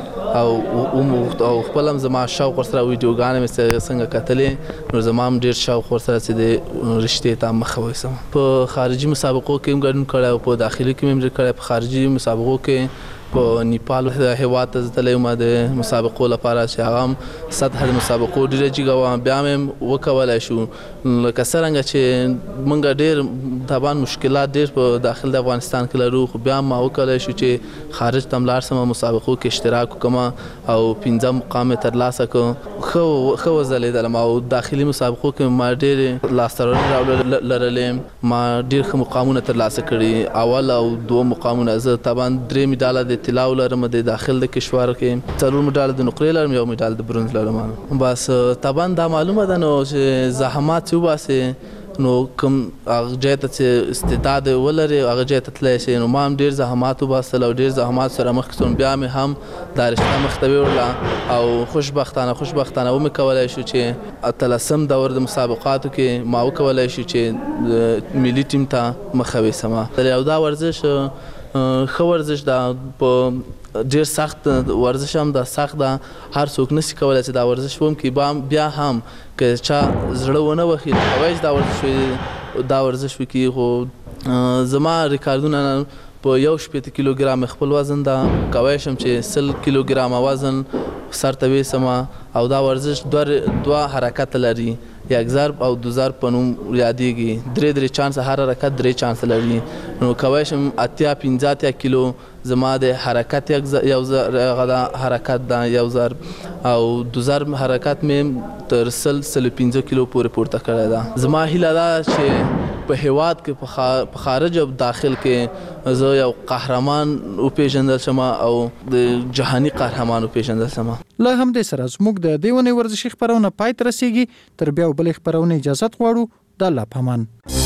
B: کړم او خپل هم زما شوق ورسره ویډیوګانې مې څنګه کتلې، نو زما هم ډېر شوق ورسره چې د رشتې ته مخه ویسم. په خارجي مسابقو کې هم ګډون کړی او په داخلي کې مې کړی. په خارجي مسابقو کې په نیپال هیواد ته زه تللی وم د مسابقو لپاره چې هغه هم سطح د مسابقو ډېره جګه وه، بیا مې وکولی شو. لکه څرنګه چې موږ ډېر طبعا مشکلات ډېر په داخل د افغانستان کې لرو، خو بیا ما وکولی شو چې خارج ته هم لاړ شم، مسابقو کې اشتراک وکړم او 15 مقام یې ترلاسه کړ. ښه وځلېدلم او داخلي مسابقو کې ما ډېرې لاسته راوړنې لرلې، ما ډېر ښه مقامونه ترلاسه کړي، اول او 2 مقامونه. زه طبعا 3 مډاله د طلاو لرم د داخل د کشور کې، 4 مډال د نقرې لرم، 1 مډال د برونز لرم. بس طبعا دا معلومه ده نو چې زحمات وباسي نو کوم هغه ځای ته چې استعداد ولري هغه ځای ته تللی شي. نو ما هم ډېر زحمات وباسل او ډېر زحمات سره مخکې شوم. بیا مې هم دا رشته مخته وړله او خوشبختانه ومې کولی شو چې 13 دور د مسابقاتو کې ما وکولی شو چې ملي ټیم ته مخه ویسم. او دا ورزش ښه ورزش ده، په ډېر سخت ورزش هم ده، سخت ده، هر څوک نشي کولی چې دا ورزش وکړي. بیا هم که چا زړه ونه وخي کولی چې دا ورزش وکړي. خو زما ریکارډونه په 1 کیلوګرام خپل وزن ده، کولی شم چې 100 کیلوګرامه وزن سر ته ویسم. او دا ورزش دوه حرکت لري، 1 ضرب او 2 ضرب په نوم یادېږي. 3 چانس، هر حرکت 3 چانس لري. نو کولی شم 85 کیلو زما د حرکت یو حرکت ده 1 ضرب او 2 ضرب حرکت مې تر 105 کیلو پورې پورته کړی ده. زما هیله ده چې په هیواد کې په خارج او داخل کې زه یو قهرمان وپېژندل شم او د جهاني قهرمان وپېژندل شم.
U: له همدې سره زموږ د دې ونې ورزشي خپرونه پای ته رسیږي. تر بیا بلې خپرونې اجازه غواړو. د الله په امان.